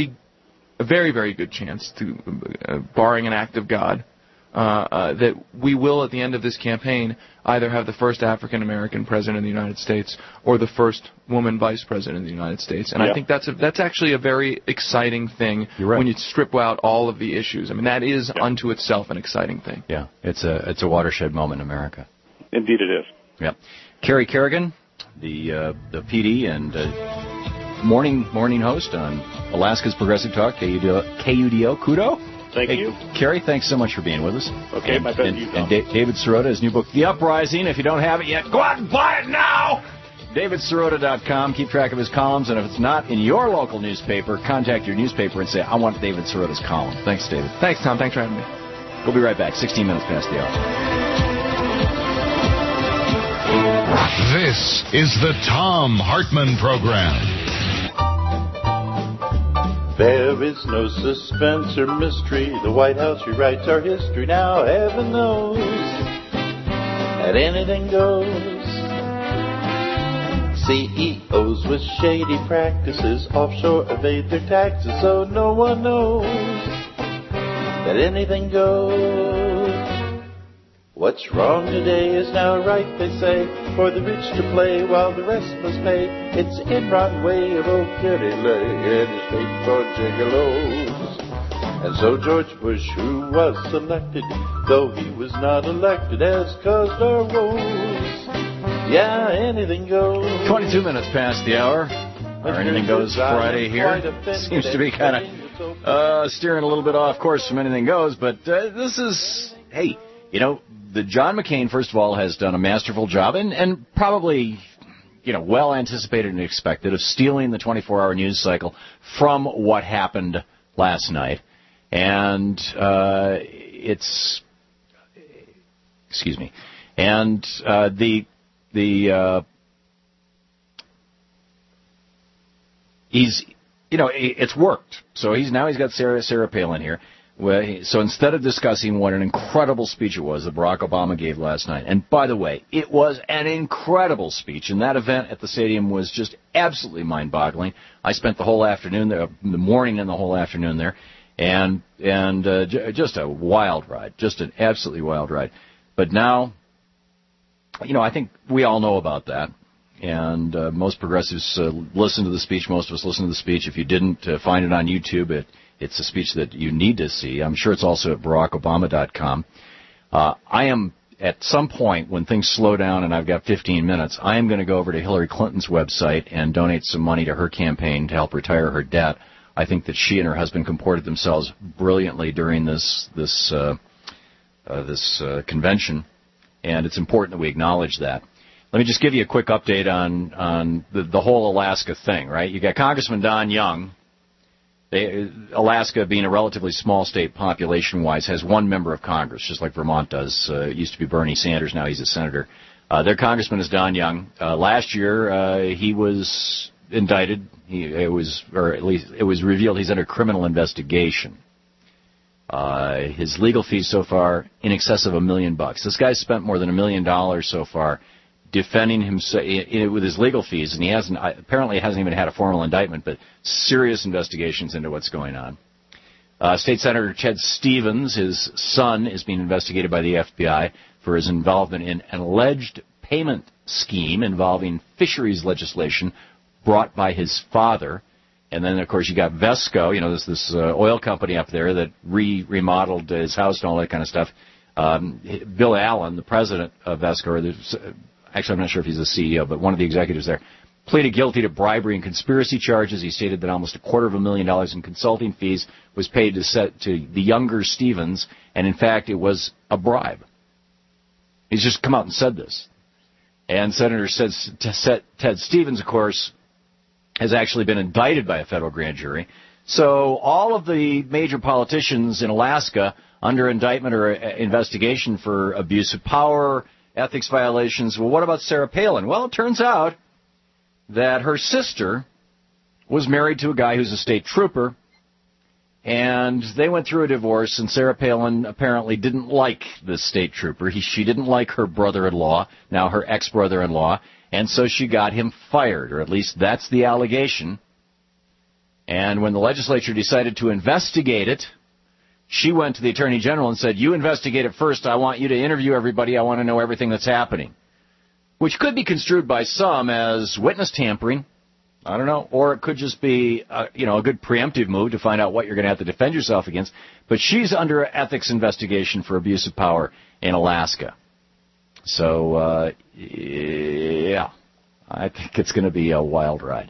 very, very good chance, barring an act of God, that we will at the end of this campaign either have the first African American president of the United States or the first woman vice president of the United States. And I think that's actually a very exciting thing when you strip out all of the issues. I mean, that is unto itself an exciting thing. Yeah, it's a watershed moment in America. Indeed, it is. Yeah, Kerry Kerrigan, the PD and morning host on Alaska's Progressive Talk, KUDO. Kudo. Thank you. Kerry, thanks so much for being with us. Okay, my best to you, Tom. And David Sirota, his new book, The Uprising. If you don't have it yet, go out and buy it now! DavidSirota.com. Keep track of his columns, and if it's not in your local newspaper, contact your newspaper and say, I want David Sirota's column. Thanks, David. Thanks, Tom. Thanks for having me. We'll be right back. 16 minutes past the hour. This is the Thom Hartmann Program. There is no suspense or mystery. The White House rewrites our history now. Heaven knows that anything goes. CEOs with shady practices offshore evade their taxes, so no one knows that anything goes. What's wrong today is now right, they say, for the rich to play while the rest must pay. It's the Enron way of old Kerry Lay and his state for gigolos. And so George Bush, who was elected, though he was not elected, has caused our woes. Yeah, anything goes. 22 minutes past the hour. Our Anything Goes Friday here. Seems to be kind of steering a little bit off course from Anything Goes, but this is, hey, the John McCain, first of all, has done a masterful job and probably, well anticipated and expected of stealing the 24-hour news cycle from what happened last night. And it's worked. So he's got Sarah Palin here. So instead of discussing what an incredible speech it was that Barack Obama gave last night, and by the way, it was an incredible speech, and that event at the stadium was just absolutely mind-boggling. I spent the whole afternoon there, the morning and the whole afternoon there, and just a wild ride, just an absolutely wild ride. But now, I think we all know about that. And most progressives listen to the speech. Most of us listen to the speech. If you didn't find it on YouTube, it's a speech that you need to see. I'm sure it's also at BarackObama.com. I am at some point when things slow down and I've got 15 minutes, I am going to go over to Hillary Clinton's website and donate some money to her campaign to help retire her debt. I think that she and her husband comported themselves brilliantly during this convention, and it's important that we acknowledge that. Let me just give you a quick update on the whole Alaska thing, right? You got Congressman Don Young. Alaska, being a relatively small state population-wise, has one member of Congress, just like Vermont does. It used to be Bernie Sanders. Now he's a senator. Their congressman is Don Young. Last year, he was indicted. It was revealed he's under criminal investigation. His legal fees so far in excess of $1 million. This guy's spent more than $1 million so far defending himself with his legal fees, and he hasn't even had a formal indictment, but serious investigations into what's going on. State Senator Ted Stevens, his son, is being investigated by the FBI for his involvement in an alleged payment scheme involving fisheries legislation brought by his father. And then, of course, you got Vesco, this oil company up there that remodeled his house and all that kind of stuff. Bill Allen, the president of Vesco, actually I'm not sure if he's the CEO, but one of the executives there, pleaded guilty to bribery and conspiracy charges. He stated that almost $250,000 in consulting fees was paid to the younger Stevens, and in fact it was a bribe. He's just come out and said this. And Senator Ted Stevens, of course, has actually been indicted by a federal grand jury. So all of the major politicians in Alaska under indictment or investigation for abuse of power, ethics violations. Well, what about Sarah Palin? Well, it turns out that her sister was married to a guy who's a state trooper, and they went through a divorce, and Sarah Palin apparently didn't like this state trooper. She didn't like her brother-in-law, now her ex-brother-in-law, and so she got him fired, or at least that's the allegation. And when the legislature decided to investigate it, she went to the Attorney General and said, you investigate it first. I want you to interview everybody. I want to know everything that's happening, which could be construed by some as witness tampering. I don't know. Or it could just be, a good preemptive move to find out what you're going to have to defend yourself against. But she's under ethics investigation for abuse of power in Alaska. So, yeah, I think it's going to be a wild ride.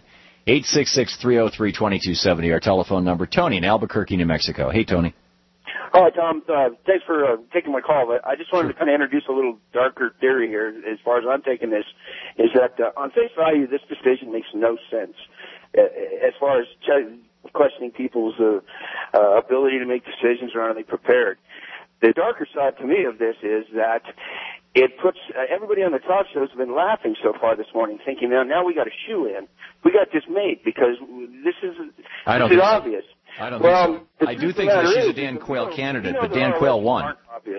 866-303-2270, our telephone number. Tony in Albuquerque, New Mexico. Hey, Tony. Hi, Tom. Thanks for taking my call. But I just wanted to kind of introduce a little darker theory here as far as I'm taking this, is that on face value, this decision makes no sense as far as questioning people's ability to make decisions or are they prepared. The darker side to me of this is that it puts everybody on the talk shows have been laughing so far this morning, thinking, now we got a shoe in. We got this made because this is obvious. I don't think so. I do think that she's a Dan Quayle candidate, but Dan Quayle won.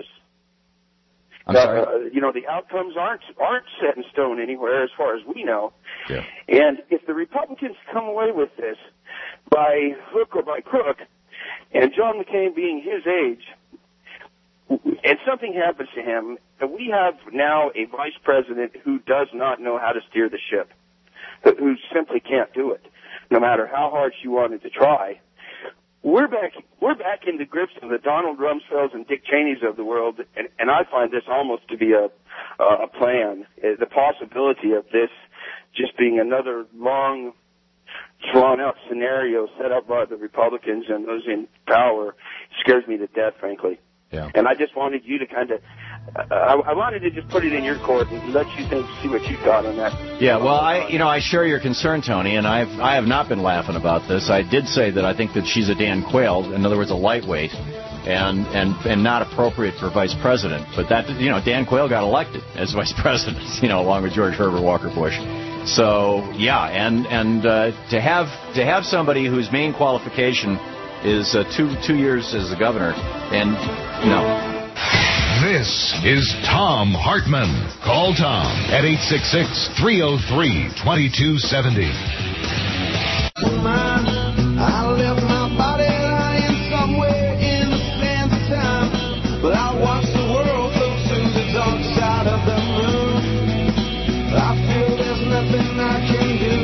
I'm sorry? The outcomes aren't set in stone anywhere as far as we know. Yeah. And if the Republicans come away with this by hook or by crook, and John McCain being his age, and something happens to him, and we have now a vice president who does not know how to steer the ship, who simply can't do it, no matter how hard she wanted to try. We're back in the grips of the Donald Rumsfelds and Dick Cheneys of the world, and I find this almost to be a plan. The possibility of this just being another long, drawn-out scenario set up by the Republicans and those in power scares me to death, frankly. Yeah. And I just wanted you to kind of, I wanted to just put it in your court and let you see what you thought on that. Yeah, well, I share your concern, Tony, and I have not been laughing about this. I did say that I think that she's a Dan Quayle, in other words, a lightweight, and not appropriate for vice president. But that, Dan Quayle got elected as vice president, along with George Herbert Walker Bush. So yeah, and to have somebody whose main qualification is 2 years as a governor, and This is Tom Hartman. Call Tom at 866-303-2270. I left my body lying somewhere in the sands of time, but I watched the world flow to the dark side of the moon. I feel there's nothing I can do.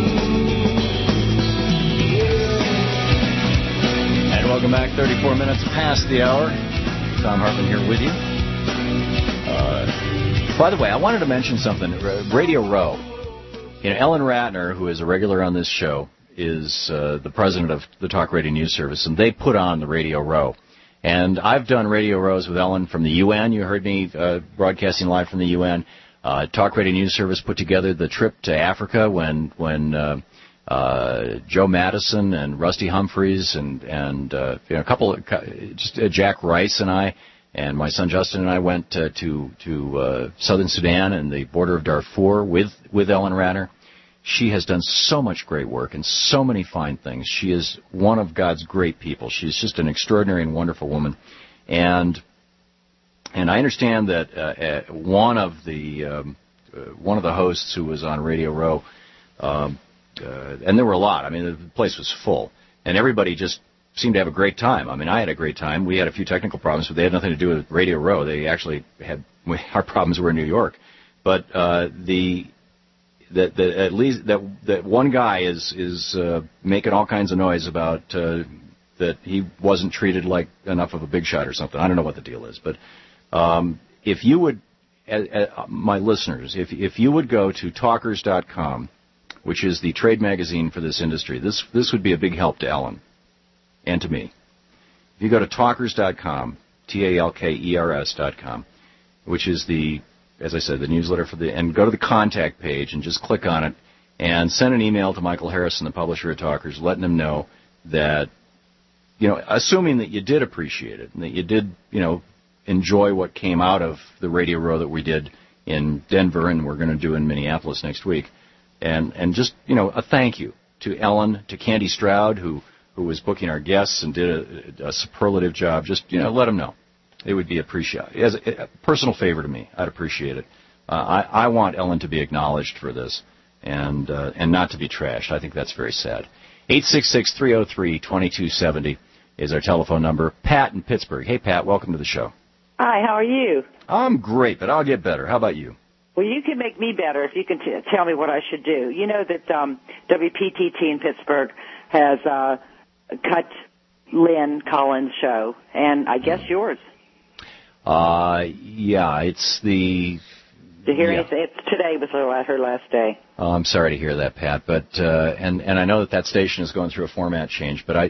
And welcome back. 34 minutes past the hour. Tom Hartman here with you. By the way, I wanted to mention something. Radio Row. Ellen Ratner, who is a regular on this show, is the president of the Talk Radio News Service, and they put on the Radio Row. And I've done Radio Rows with Ellen from the UN. You heard me broadcasting live from the UN. Talk Radio News Service put together the trip to Africa when Joe Madison and Rusty Humphreys and a couple of Jack Rice and I and my son Justin and I went to southern Sudan and the border of Darfur with Ellen Ratner. She has done so much great work and so many fine things. She is one of God's great people. She's just an extraordinary and wonderful woman. And I understand that one of the hosts who was on Radio Row, and there were a lot. I mean, the place was full, and everybody just seemed to have a great time. I mean, I had a great time. We had a few technical problems, but they had nothing to do with Radio Row. They actually had our problems were in New York, but at least that one guy is making all kinds of noise about that he wasn't treated like enough of a big shot or something. I don't know what the deal is, but if you would, my listeners, if you would go to talkers.com, which is the trade magazine for this industry, this would be a big help to Ellen and to me. If you go to talkers.com, TALKERS.com, which is as I said, the newsletter and go to the contact page and just click on it and send an email to Michael Harrison, the publisher of Talkers, letting him know that, assuming that you did appreciate it and that you did, enjoy what came out of the Radio Row that we did in Denver and we're going to do in Minneapolis next week. And just, a thank you to Ellen, to Candy Stroud, who was booking our guests and did a superlative job. Just, let them know. It would be appreciated. As a personal favor to me, I'd appreciate it. I want Ellen to be acknowledged for this and not to be trashed. I think that's very sad. 866-303-2270 is our telephone number. Pat in Pittsburgh. Hey, Pat, welcome to the show. Hi, how are you? I'm great, but I'll get better. How about you? Well, you can make me better if you can tell me what I should do. You know that WPTT in Pittsburgh has cut Lynn Collins' show, and I guess yours. Yeah, it's the... It's today was her last day. Oh, I'm sorry to hear that, Pat, but and I know that station is going through a format change, but I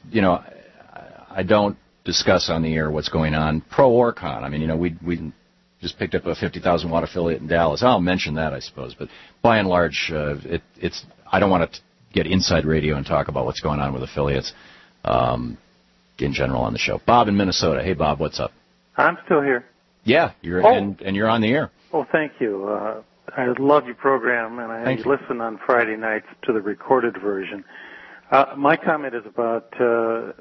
don't discuss on the air what's going on, pro or con. I mean, we just picked up a 50,000 watt affiliate in Dallas. I'll mention that, I suppose, but by and large, it's I don't want to get inside radio and talk about what's going on with affiliates in general on the show. Bob in Minnesota. Hey, Bob, what's up? I'm still here. Yeah, you're and you're on the air. Oh, thank you. I love your program, and I listen on Friday nights to the recorded version. My comment is about the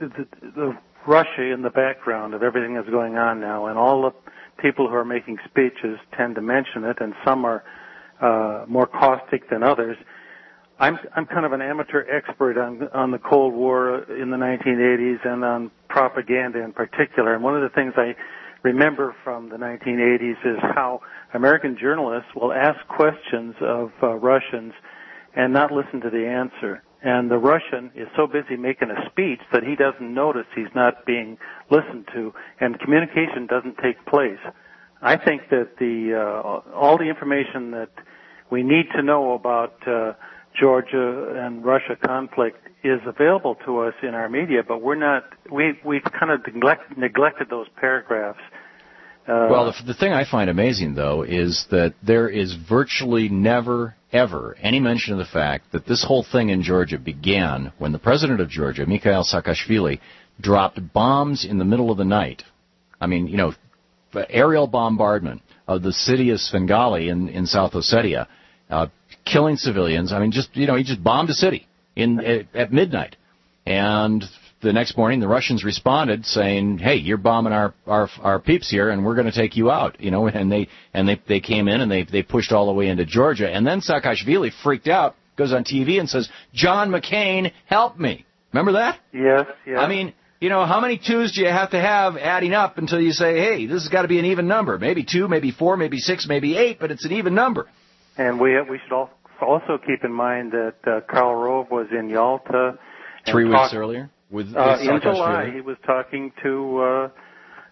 Russia in the background of everything that's going on now, and all the people who are making speeches tend to mention it, and some are more caustic than others. I'm kind of an amateur expert on the Cold War in the 1980s and on propaganda in particular. And one of the things I remember from the 1980s is how American journalists will ask questions of Russians and not listen to the answer. And the Russian is so busy making a speech that he doesn't notice he's not being listened to, and communication doesn't take place. I think that all the information that we need to know about Georgia and Russia conflict is available to us in our media, but we've kind of neglected those paragraphs. Well, the thing I find amazing, though, is that there is virtually never, ever any mention of the fact that this whole thing in Georgia began when the president of Georgia, Mikhail Saakashvili, dropped bombs in the middle of the night. I mean, aerial bombardment of the city of Svengali in South Ossetia, killing civilians. I mean, he just bombed a city at midnight. And the next morning, the Russians responded saying, "Hey, you're bombing our peeps here, and we're going to take you out." And they came in and they pushed all the way into Georgia. And then Saakashvili freaked out, goes on TV and says, "John McCain, help me." Remember that? Yes. I mean, how many twos do you have to have adding up until you say, "Hey, this has got to be an even number"? Maybe 2, maybe 4, maybe 6, maybe 8, but it's an even number. And we should also keep in mind that Karl Rove was in Yalta 3 weeks earlier. In July, he was talking to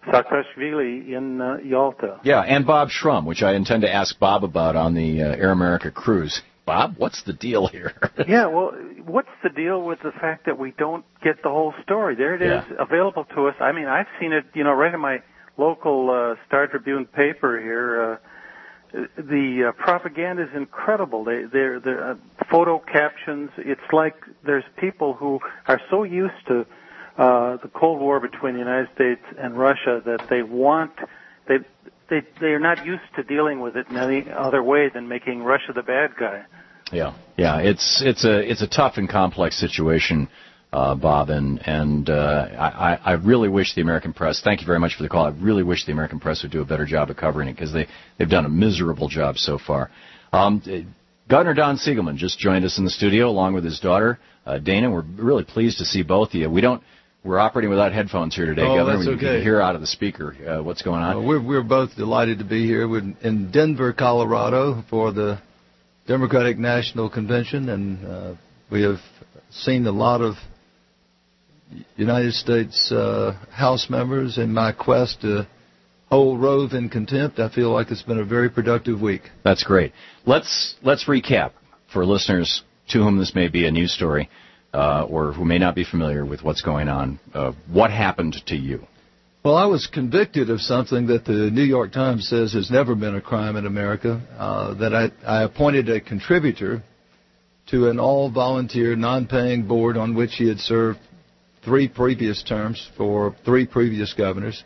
Saakashvili in Yalta. Yeah, and Bob Shrum, which I intend to ask Bob about on the Air America cruise. Bob, what's the deal here? Yeah, well, what's the deal with the fact that we don't get the whole story? There it is, available to us. I mean, I've seen it, right in my local Star Tribune paper here. The propaganda is incredible. They're photo captions. It's like there's people who are so used to the Cold War between the United States and Russia that they're not used to dealing with it in any other way than making Russia the bad guy. Yeah, it's a tough and complex situation, Bob, and I really wish the American press. Thank you very much for the call. I really wish the American press would do a better job of covering it because they've done a miserable job so far. Governor Don Siegelman just joined us in the studio along with his daughter Dana. We're really pleased to see both of you. We're operating without headphones here today, Governor. That's okay. You can hear out of the speaker what's going on. We're both delighted to be here. We're in Denver, Colorado for the Democratic National Convention, and we have seen a lot of United States House members in my quest to hold Rove in contempt. I feel like it's been a very productive week. That's great. Let's recap for listeners to whom this may be a news story or who may not be familiar with what's going on. What happened to you? Well, I was convicted of something that the New York Times says has never been a crime in America, that I appointed a contributor to an all-volunteer, non-paying board on which he had served 3 previous terms for 3 previous governors.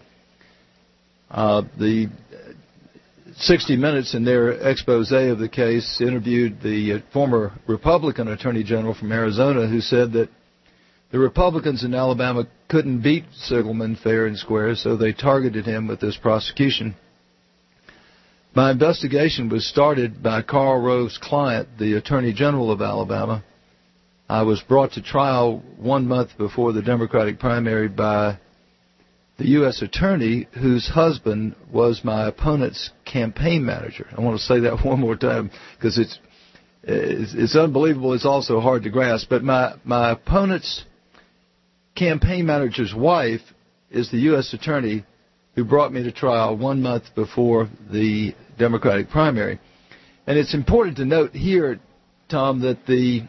The 60 Minutes in their expose of the case interviewed the former Republican Attorney General from Arizona who said that the Republicans in Alabama couldn't beat Siegelman fair and square, so they targeted him with this prosecution. My investigation was started by Karl Rove's client, the Attorney General of Alabama. I was brought to trial 1 month before the Democratic primary by the U.S. Attorney, whose husband was my opponent's campaign manager. I want to say that one more time because it's unbelievable. It's also hard to grasp. But my opponent's campaign manager's wife is the U.S. Attorney who brought me to trial 1 month before the Democratic primary. And it's important to note here, Tom, that the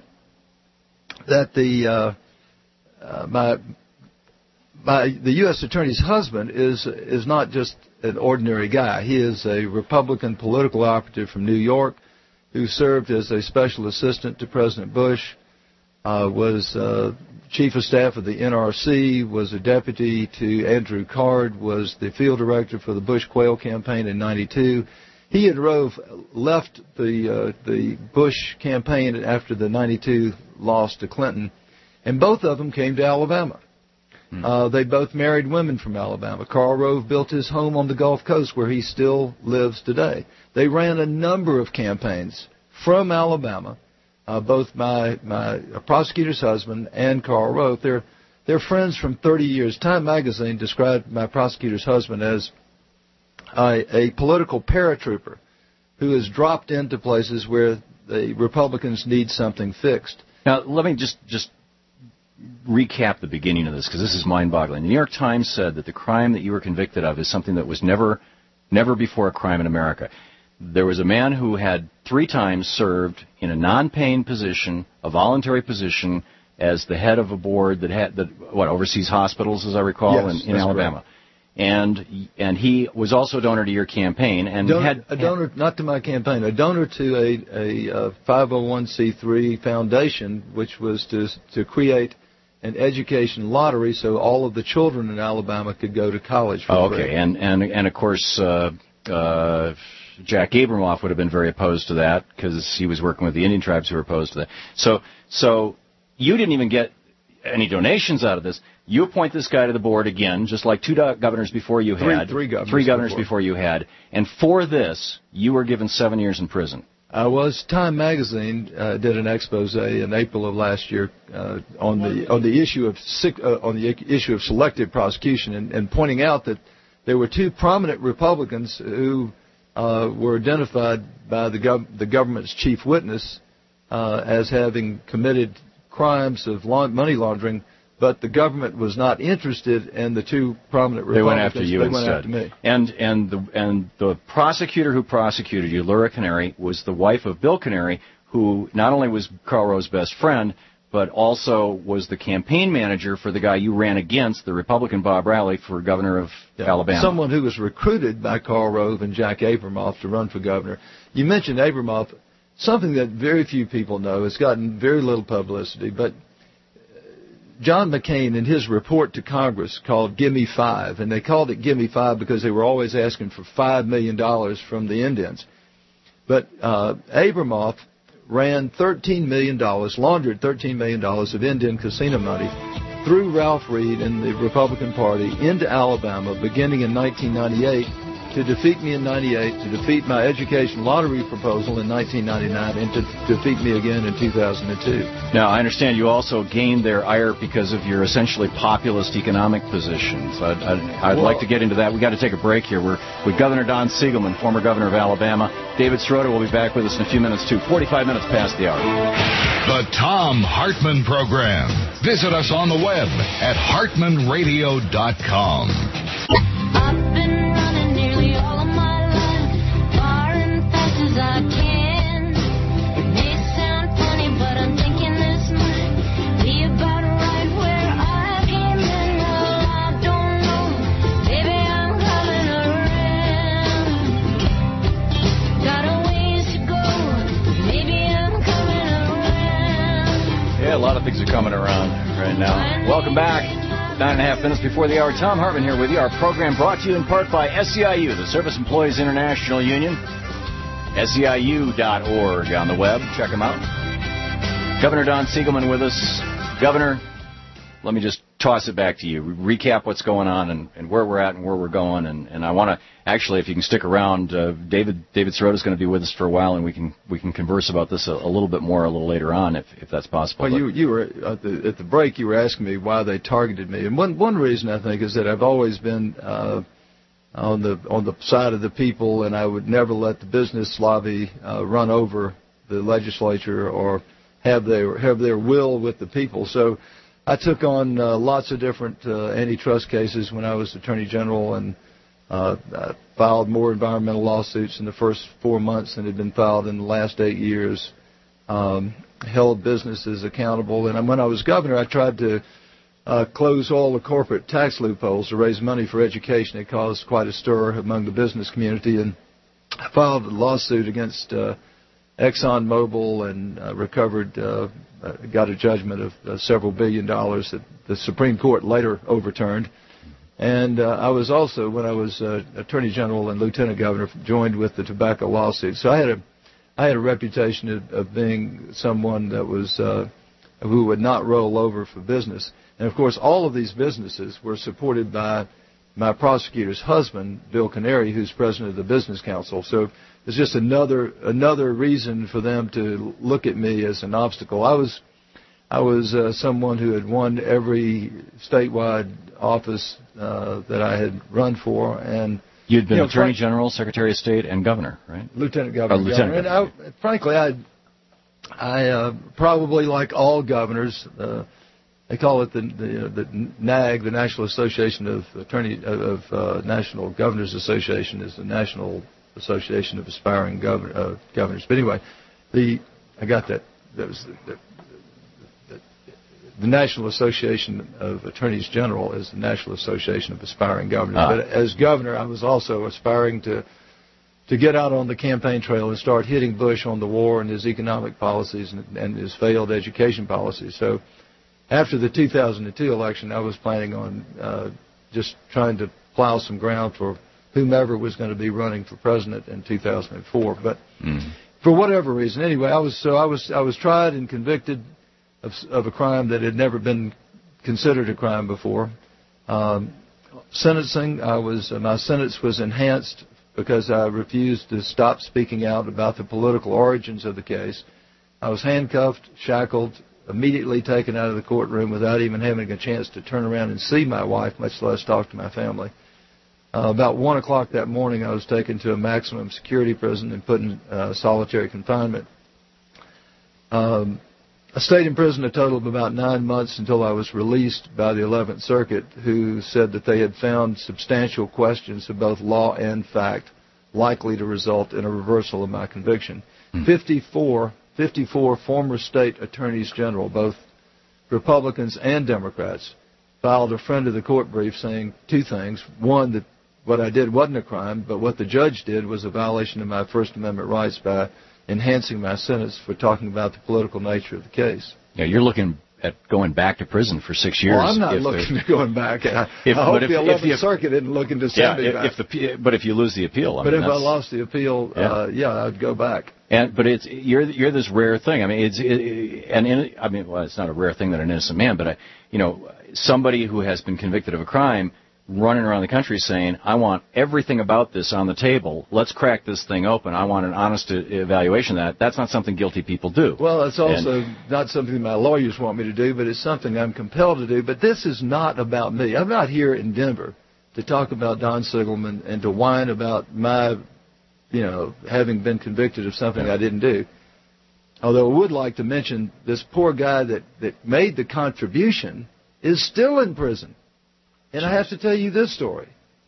U.S. Attorney's husband is not just an ordinary guy. He is a Republican political operative from New York who served as a special assistant to President Bush, was chief of staff of the NRC, was a deputy to Andrew Card, was the field director for the Bush Quail campaign in '92. He and Rove left the Bush campaign after the '92 loss to Clinton, and both of them came to Alabama. They both married women from Alabama. Karl Rove built his home on the Gulf Coast where he still lives today. They ran a number of campaigns from Alabama, both my prosecutor's husband and Karl Rove. They're friends from 30 years. Time magazine described my prosecutor's husband as a political paratrooper who has dropped into places where the Republicans need something fixed. Now, let me just recap the beginning of this because this is mind-boggling. The New York Times said that the crime that you were convicted of is something that was never before a crime in America. There was a man who had 3 times served in a non-paying position, a voluntary position, as the head of a board that oversees hospitals, as I recall, yes, in Alabama. Correct. And he was also a donor to your campaign, and a donor not to my campaign, a donor to a 501c3 foundation, which was to create an education lottery so all of the children in Alabama could go to college for free. Okay, and of course Jack Abramoff would have been very opposed to that because he was working with the Indian tribes who were opposed to that. So you didn't even get any donations out of this. You appoint this guy to the board again, just like 2 governors before you had. Three governors before you had. And for this, you were given 7 years in prison. I was. Time magazine did an expose in April of last year on the issue of selective prosecution and pointing out that there were 2 prominent Republicans who were identified by the government's chief witness as having committed crimes of money laundering but the government was not interested in the two prominent Republicans. They went after you instead. Went after me. And the prosecutor who prosecuted you, Laura Canary, was the wife of Bill Canary, who not only was Karl Rove's best friend, but also was the campaign manager for the guy you ran against, the Republican Bob Riley, for governor of Alabama. Someone who was recruited by Karl Rove and Jack Abramoff to run for governor. You mentioned Abramoff, something that very few people know. It's gotten very little publicity, but John McCain, in his report to Congress, called Gimme 5, and they called it Gimme 5 because they were always asking for $5 million from the Indians. But Abramoff ran $13 million, laundered $13 million of Indian casino money through Ralph Reed and the Republican Party into Alabama beginning in 1998 to defeat me in 98, to defeat my education lottery proposal in 1999, and to defeat me again in 2002. Now, I understand you also gained their ire because of your essentially populist economic positions. I'd like to get into that. We've got to take a break here. We're with Governor Don Siegelman, former governor of Alabama. David Sroder will be back with us in a few minutes, too. 45 minutes past the hour. The Thom Hartmann Program. Visit us on the web at hartmanradio.com. I've been running nearly all of my life, far and fast as I can. It may sound funny, but I'm thinking this might be about right where I came in. Well, I don't know, maybe I'm coming around. Got a ways to go, maybe I'm coming around. Yeah, a lot of things are coming around right now. Welcome back. 9.5 minutes before the hour. Thom Hartmann here with you. Our program brought to you in part by SEIU, the Service Employees International Union. SEIU.org on the web. Check them out. Governor Don Siegelman with us. Governor, let me just toss it back to you. Recap what's going on and where we're at and where we're going. And I want to, actually, if you can stick around, David Sroder is going to be with us for a while, and we can converse about this a little bit more a little later on, if that's possible. Well, you were at the break. You were asking me why they targeted me, and one reason I think is that I've always been on the side of the people, and I would never let the business lobby run over the legislature or have their will with the people. So I took on lots of different antitrust cases when I was Attorney General, and filed more environmental lawsuits in the first 4 months than had been filed in the last 8 years, held businesses accountable. And when I was governor, I tried to close all the corporate tax loopholes to raise money for education. It caused quite a stir among the business community, and I filed a lawsuit against ExxonMobil and recovered, got a judgment of several $1 billion that the Supreme Court later overturned. And I was also, when I was Attorney General and Lieutenant Governor, joined with the tobacco lawsuit. So I had a reputation of being someone that was who would not roll over for business. And of course, all of these businesses were supported by my prosecutor's husband, Bill Canary, who's president of the Business Council. So it's just another reason for them to look at me as an obstacle. I was someone who had won every statewide office that I had run for, and you'd been Attorney General, Secretary of State, and Governor, right? Lieutenant Governor. And frankly, I probably, like all governors, they call it the NAG, the National Association of National Governors Association, is the National Association of Aspiring Governors. But anyway, I got that. That was the National Association of Attorneys General is the National Association of Aspiring Governors. But as governor, I was also aspiring to get out on the campaign trail and start hitting Bush on the war and his economic policies and his failed education policies. So after the 2002 election, I was planning on just trying to plow some ground for whomever was going to be running for president in 2004. But for whatever reason, anyway, I was tried and convicted of a crime that had never been considered a crime before. Sentencing, my sentence was enhanced because I refused to stop speaking out about the political origins of the case. I was handcuffed, shackled, immediately taken out of the courtroom without even having a chance to turn around and see my wife, much less talk to my family. About 1 o'clock that morning, I was taken to a maximum security prison and put in solitary confinement. I stayed in prison a total of about 9 months until I was released by the 11th Circuit, who said that they had found substantial questions of both law and fact likely to result in a reversal of my conviction. 54 former state attorneys general, both Republicans and Democrats, filed a friend of the court brief saying two things. One, that what I did wasn't a crime, but what the judge did was a violation of my First Amendment rights by enhancing my sentence for talking about the political nature of the case. Yeah, you're looking at going back to prison for 6 years. Well, I'm not looking at going back. I hope the 11th Circuit isn't looking to send me back. But if you lose the appeal, if I lost the appeal, I'd go back. But you're this rare thing. I mean, it's not a rare thing that an innocent man, but somebody who has been convicted of a crime running around the country saying, I want everything about this on the table. Let's crack this thing open. I want an honest evaluation of that. That's not something guilty people do. Well, it's also not something my lawyers want me to do, but it's something I'm compelled to do. But this is not about me. I'm not here in Denver to talk about Don Sigelman and to whine about my, having been convicted of something I didn't do. Although I would like to mention this poor guy that made the contribution is still in prison. And I have to tell you this story.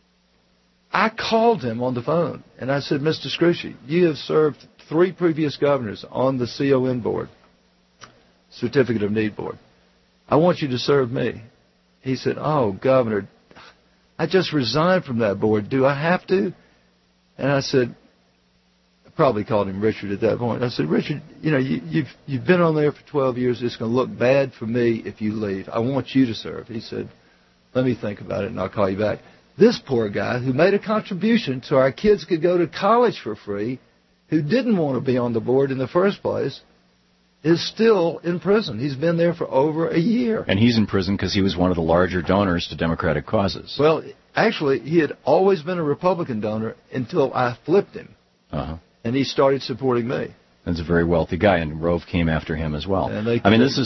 I called him on the phone, and I said, Mr. Scrushy, you have served 3 previous governors on the CON board, Certificate of Need board. I want you to serve me. He said, oh, Governor, I just resigned from that board. Do I have to? And I said, I probably called him Richard at that point. I said, Richard, you've been on there for 12 years. It's going to look bad for me if you leave. I want you to serve. He said, let me think about it, and I'll call you back. This poor guy who made a contribution so our kids could go to college for free, who didn't want to be on the board in the first place, is still in prison. He's been there for over a year. And he's in prison because he was one of the larger donors to Democratic causes. Well, actually, he had always been a Republican donor until I flipped him. Uh-huh. And he started supporting me. That's a very wealthy guy, and Rove came after him as well. And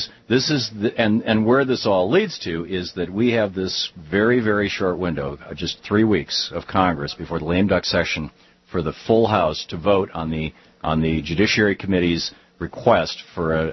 and where this all leads to is that we have this very, very short window, just 3 weeks of Congress before the lame duck session, for the full House to vote on the Judiciary Committee's request for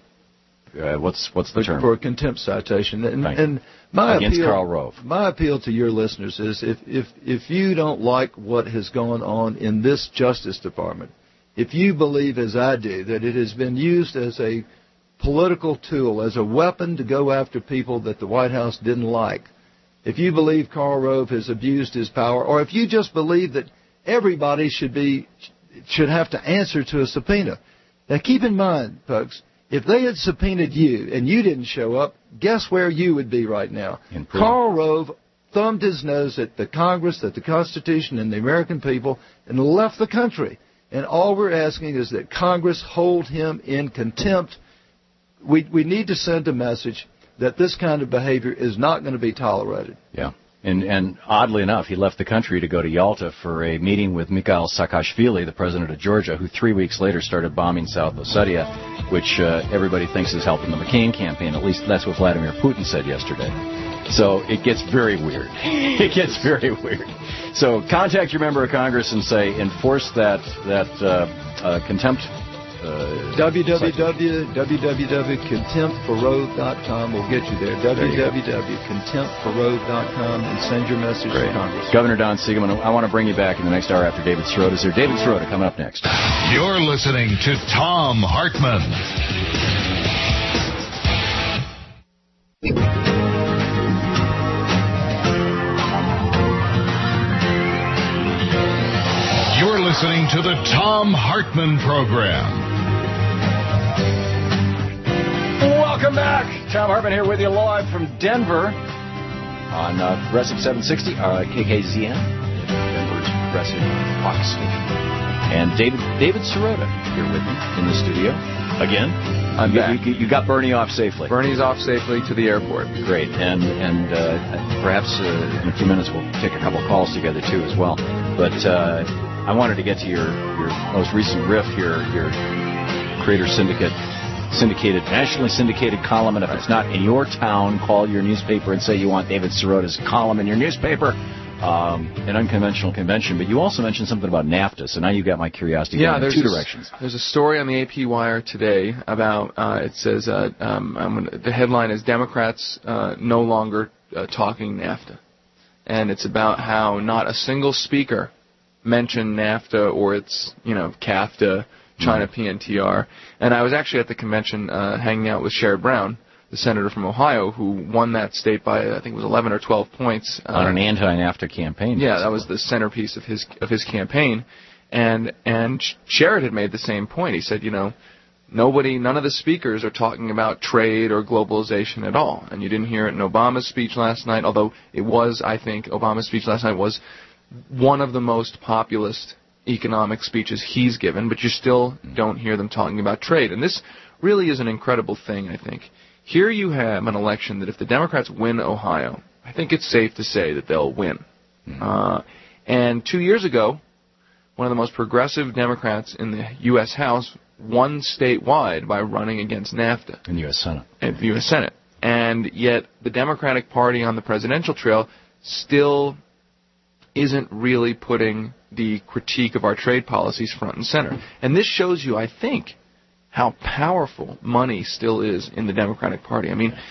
what's the term? For a contempt citation. And against Karl Rove. My appeal to your listeners is if you don't like what has gone on in this Justice Department, if you believe, as I do, that it has been used as a political tool, as a weapon to go after people that the White House didn't like, if you believe Karl Rove has abused his power, or if you just believe that everybody should have to answer to a subpoena. Now, keep in mind, folks, if they had subpoenaed you and you didn't show up, guess where you would be right now? Karl Rove thumbed his nose at the Congress, at the Constitution, and the American people, and left the country. And all we're asking is that Congress hold him in contempt. We need to send a message that this kind of behavior is not going to be tolerated. Yeah. And oddly enough, he left the country to go to Yalta for a meeting with Mikhail Saakashvili, the president of Georgia, who 3 weeks later started bombing South Ossetia, which everybody thinks is helping the McCain campaign. At least that's what Vladimir Putin said yesterday. So it gets very weird. It gets very weird. So contact your member of Congress and say, enforce that contempt. www.contemptforrove.com will get you there. www.contemptforrove.com and send your message to Congress. Governor Don Sigelman, I want to bring you back in the next hour after David Sirota is here. David Sirota coming up next. You're listening to Thom Hartmann. You're listening to the Thom Hartmann Program. Welcome back. Thom Hartmann here with you live from Denver on Progressive 760, KKZN, Denver's Progressive Fox station. And David Sirota here with me in the studio. Again, I'm back. You got Bernie off safely. Bernie's off safely to the airport. Great. And perhaps in a few minutes we'll take a couple calls together, too, as well. But I wanted to get to your most recent riff here, your Creator nationally syndicated column, and if it's not in your town, call your newspaper and say you want David Sirota's column in your newspaper. an unconventional convention, but you also mentioned something about NAFTA, so now you've got my curiosity going in two directions. There's a story on the AP Wire today about, it says, the headline is Democrats no longer talking NAFTA. And it's about how not a single speaker mentioned NAFTA or its, CAFTA, China PNTR. And I was actually at the convention hanging out with Sherrod Brown, the senator from Ohio, who won that state by, I think it was 11 or 12 points. On an anti-NAFTA campaign. Yeah, that was the centerpiece of his campaign. And Sherrod had made the same point. He said, none of the speakers are talking about trade or globalization at all. And you didn't hear it in Obama's speech last night, although it was, I think, Obama's speech last night was one of the most populist economic speeches he's given, but you still don't hear them talking about trade. And this really is an incredible thing, I think. Here you have an election that if the Democrats win Ohio, I think it's safe to say that they'll win. And 2 years ago, one of the most progressive Democrats in the U.S. House won statewide by running against NAFTA. In the U.S. Senate. In the U.S. Senate. And yet the Democratic Party on the presidential trail still isn't really putting the critique of our trade policies front and center. And this shows you, I think, how powerful money still is in the Democratic Party. I mean,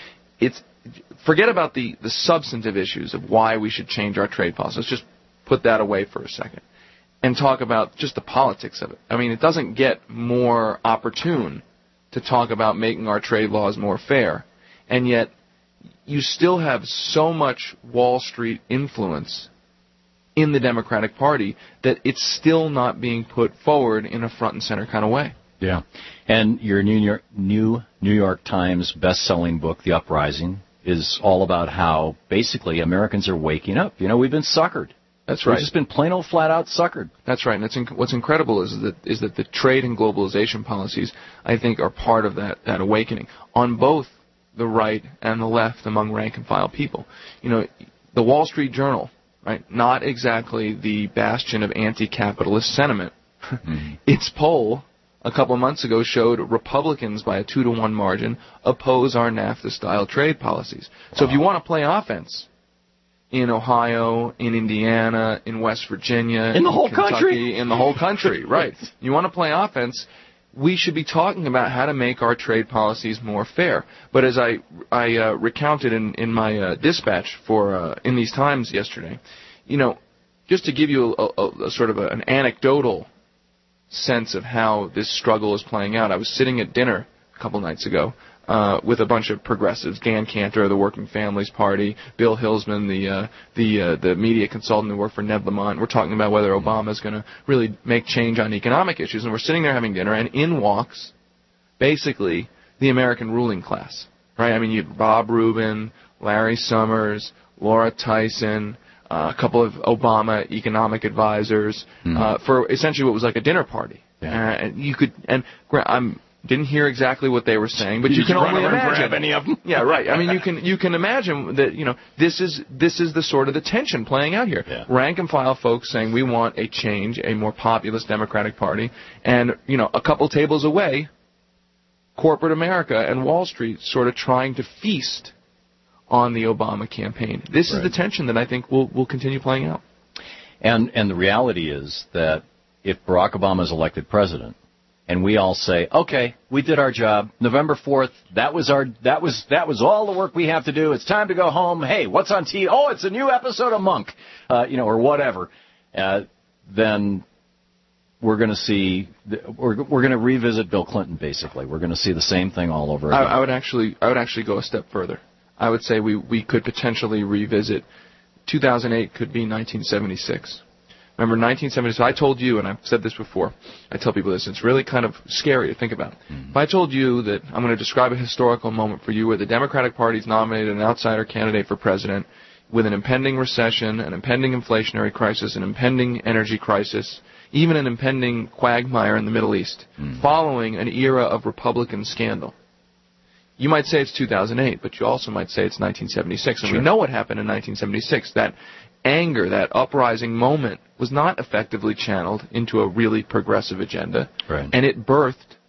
forget about the substantive issues of why we should change our trade policy. Let's just put that away for a second and talk about just the politics of it. I mean, it doesn't get more opportune to talk about making our trade laws more fair, and yet you still have so much Wall Street influence in the Democratic Party that it's still not being put forward in a front and center kind of way. Yeah, and your New York Times best-selling book, The Uprising, is all about how basically Americans are waking up. We've been suckered. That's right. We've just been plain old flat-out suckered. That's right, and what's incredible is that the trade and globalization policies, I think, are part of that awakening on both the right and the left among rank-and-file people. The Wall Street Journal, right, not exactly the bastion of anti-capitalist sentiment. Its poll a couple of months ago showed Republicans by a 2-to-1 margin oppose our NAFTA-style trade policies. So if you want to play offense in Ohio, in Indiana, in West Virginia, in the whole Kentucky, country, in the whole country, right? You want to play offense, we should be talking about how to make our trade policies more fair. But as I recounted in my dispatch for in these Times yesterday, just to give you a sort of an anecdotal sense of how this struggle is playing out. I was sitting at dinner a couple nights ago with a bunch of progressives, Dan Cantor of the Working Families Party, Bill Hillsman, the media consultant who worked for Ned Lamont. We're talking about whether Obama is going to really make change on economic issues, and we're sitting there having dinner, and in walks basically the American ruling class, right? I mean, you have Bob Rubin, Larry Summers, Laura Tyson, a couple of Obama economic advisors for essentially what was like a dinner party. And you could, and I didn't hear exactly what they were saying, but you can only imagine any of them. Yeah, right. I mean, you can imagine that this is the sort of the tension playing out here. Yeah. Rank and file folks saying we want a change, a more populist Democratic Party, and a couple tables away, corporate America and Wall Street sort of trying to feast on the Obama campaign. This is the tension that I think will continue playing out. And the reality is that if Barack Obama is elected president, and we all say, okay, we did our job, November 4th, that was all the work we have to do. It's time to go home. Hey, what's on TV? Oh, it's a new episode of Monk, or whatever. Then we're going to see, we're going to revisit Bill Clinton. Basically, we're going to see the same thing all over again. I would actually go a step further. I would say we could potentially revisit 2008 could be 1976. Remember 1976, I told you, and I've said this before, I tell people this, it's really kind of scary to think about. If I told you that I'm going to describe a historical moment for you where the Democratic Party's nominated an outsider candidate for president with an impending recession, an impending inflationary crisis, an impending energy crisis, even an impending quagmire in the Middle East, following an era of Republican scandal. You might say it's 2008, but you also might say it's 1976. And we know what happened in 1976. That anger, that uprising moment was not effectively channeled into a really progressive agenda. Right. And it birthed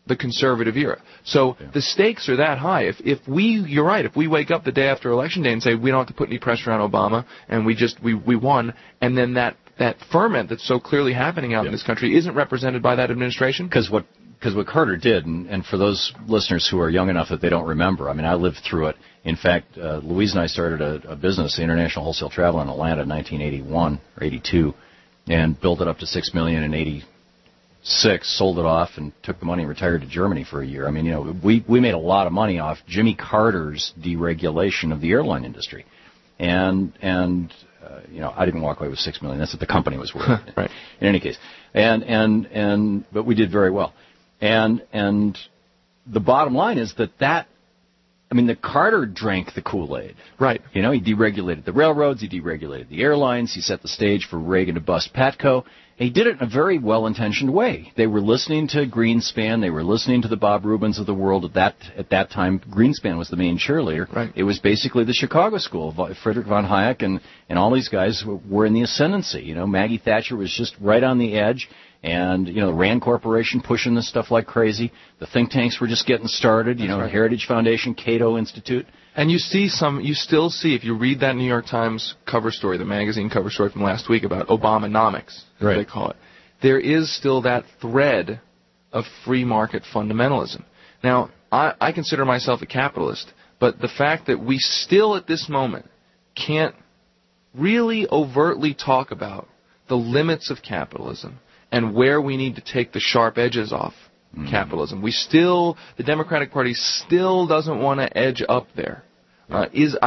the conservative era. So the stakes are that high. You're right, if we wake up the day after Election Day and say we don't have to put any pressure on Obama and we won, and then that ferment that's so clearly happening out in this country isn't represented by that administration? Because what Carter did, and for those listeners who are young enough that they don't remember, I mean, I lived through it. In fact, Louise and I started a business, International Wholesale Travel in Atlanta in 1981 or 82, and built it up to $6 million in 86, sold it off, and took the money and retired to Germany for a year. I mean, you know, we made a lot of money off Jimmy Carter's deregulation of the airline industry. And you know, I didn't walk away with $6 million. That's what the company was worth. Right. In any case. But we did very well. And the bottom line is that I mean, the Carter drank the Kool-Aid. Right. You know, he deregulated the railroads, he deregulated the airlines, he set the stage for Reagan to bust Patco. He did it in a very well-intentioned way. They were listening to Greenspan, they were listening to the Bob Rubins of the world. At that time, Greenspan was the main cheerleader. Right. It was basically the Chicago school. Friedrich von Hayek and all these guys were in the ascendancy. You know, Maggie Thatcher was just right on the edge. And, you know, the Rand Corporation pushing this stuff like crazy. The think tanks were just getting started. You know, the Heritage Foundation, Cato Institute. And you still see, if you read that New York Times cover story, the magazine cover story from last week about Obamonomics, as they call it, there is still that thread of free market fundamentalism. Now, I consider myself a capitalist, but the fact that we still at this moment can't really overtly talk about the limits of capitalism and where we need to take the sharp edges off capitalism. The Democratic Party still doesn't want to edge up there. Is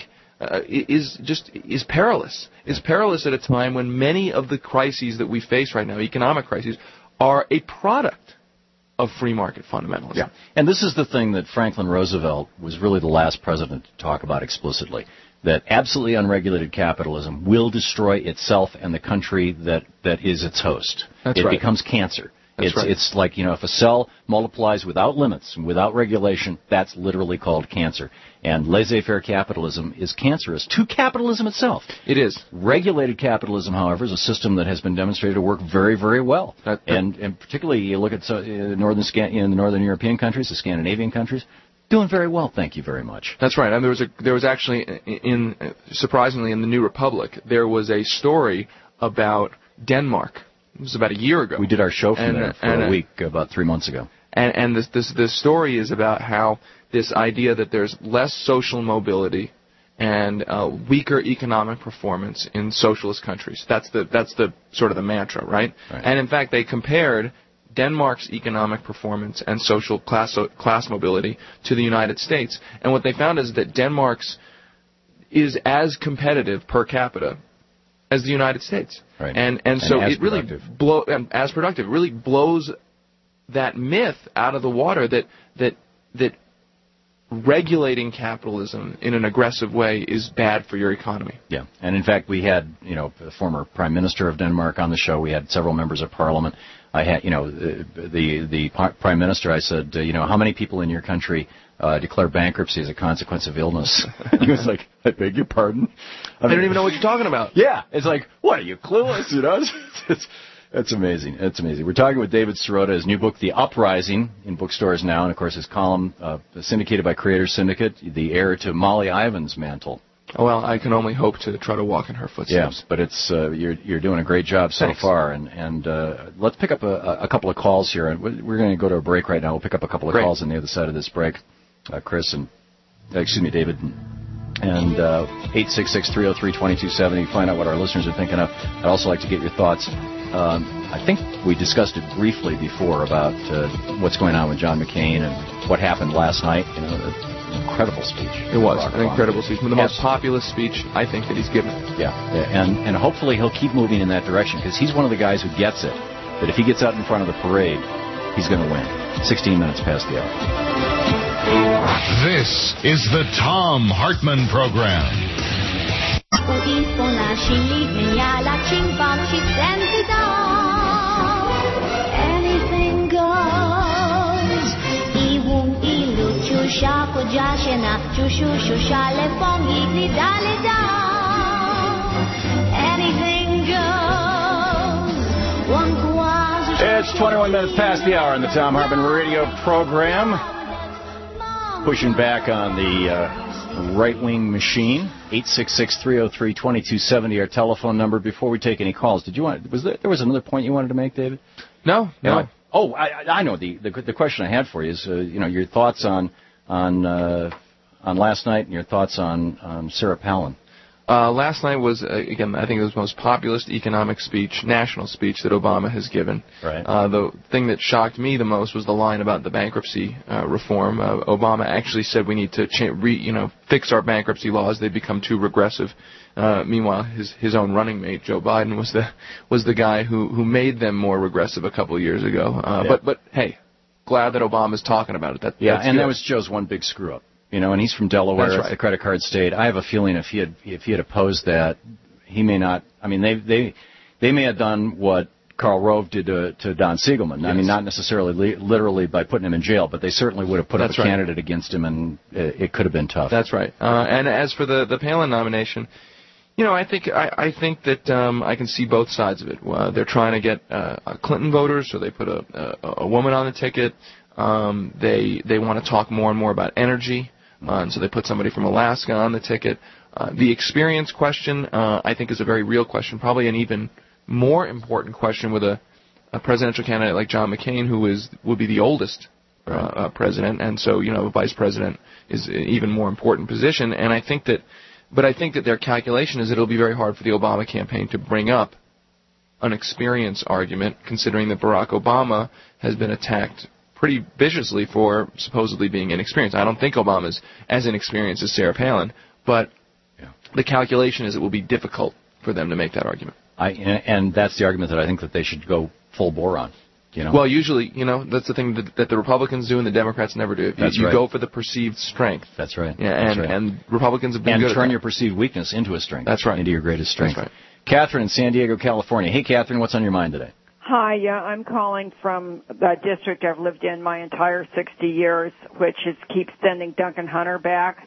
perilous. Is perilous at a time when many of the crises that we face right now, economic crises, are a product of free market fundamentalism. Yeah. And this is the thing that Franklin Roosevelt was really the last president to talk about explicitly, that absolutely unregulated capitalism will destroy itself and the country that is its host. That's right. It becomes cancer. It's like, you know, if a cell multiplies without limits and without regulation, that's literally called cancer. And laissez-faire capitalism is cancerous to capitalism itself. It is. Regulated capitalism, however, is a system that has been demonstrated to work very, very well. And particularly, you look at in the northern European countries, the Scandinavian countries, doing very well, thank you very much. That's right. And there was actually, surprisingly, in the New Republic, there was a story about Denmark. It was about a year ago. We did our show from there for a week about 3 months ago. And this story is about how this idea that there's less social mobility and weaker economic performance in socialist countries. That's the sort of the mantra, right? And in fact, they compared Denmark's economic performance and social class mobility to the United States. And what they found is that Denmark's is as competitive per capita as the United States. Right. And so it really as productive. It really blows that myth out of the water that regulating capitalism in an aggressive way is bad for your economy. Yeah. And in fact, we had, you know, the former Prime Minister of Denmark on the show. We had several members of Parliament. I had, you know, the Prime Minister, I said, you know, how many people in your country declare bankruptcy as a consequence of illness? He was like, I beg your pardon? They don't even know what you're talking about. Yeah. It's like, what, are you clueless? You know, it's amazing. It's amazing. We're talking with David Sirota. His new book, The Uprising, in bookstores now, and of course his column, syndicated by Creators Syndicate, the heir to Molly Ivins' mantle. Oh, well, I can only hope to try to walk in her footsteps. Yeah, but it's you're doing a great job so far, and let's pick up a couple of calls here. We're going to go to a break right now. We'll pick up a couple of calls on the other side of this break. Chris and David, and 866-303-2270. Find out what our listeners are thinking of. I'd also like to get your thoughts. I think we discussed it briefly before about what's going on with John McCain and what happened last night. You know, an incredible speech. It was an incredible speech. The most populist speech I think that he's given. Yeah. And hopefully he'll keep moving in that direction, because he's one of the guys who gets it. That if he gets out in front of the parade, he's going to win. 16 minutes past the hour. This is the Thom Hartmann Program. Anything goes. 一五一六就下国家线啊，就咻咻下来风一里哒里哒。Anything goes. 王国王是 It's 21 minutes past the hour on the Thom Hartmann radio program. Pushing back on the right-wing machine. 866-303-2270, our telephone number. Before we take any calls, there was another point you wanted to make, David? No. I know. The question I had for you is, your thoughts on last night and your thoughts on Sarah Palin. Last night was, again, I think it was the most populist economic speech, national speech that Obama has given. Right. The thing that shocked me the most was the line about the bankruptcy reform. Obama actually said we need to fix our bankruptcy laws. They've become too regressive. Meanwhile, his own running mate, Joe Biden, was the guy who made them more regressive a couple of years ago. But hey, glad that Obama's talking about it. That's and good. that was Joe's one big screw up. And he's from Delaware. That's right. It's the credit card state. I have a feeling if he had opposed that, he may not. I mean, they may have done what Karl Rove did to Don Siegelman. Yes. I mean, not necessarily literally by putting him in jail, but they certainly would have put up a candidate against him, and it could have been tough. That's right. And as for the Palin nomination, I think that I can see both sides of it. They're trying to get Clinton voters, so they put a woman on the ticket. They want to talk more and more about energy. And so they put somebody from Alaska on the ticket. The experience question, I think, is a very real question, probably an even more important question with a presidential candidate like John McCain, who would be the oldest president, and so vice president is an even more important position. And I think that their calculation is that it'll be very hard for the Obama campaign to bring up an experience argument, considering that Barack Obama has been attacked pretty viciously for supposedly being inexperienced. I don't think Obama's as inexperienced as Sarah Palin, but the calculation is it will be difficult for them to make that argument. And that's the argument that I think that they should go full bore on. Well, usually, that's the thing that the Republicans do and the Democrats never do. You go for the perceived strength. That's right. And Republicans have been good and turn at your perceived weakness into a strength. That's right. Into your greatest strength. That's right. Catherine in San Diego, California. Hey, Catherine, what's on your mind today? Hi, I'm calling from the district I've lived in my entire 60 years, which keeps sending Duncan Hunter back.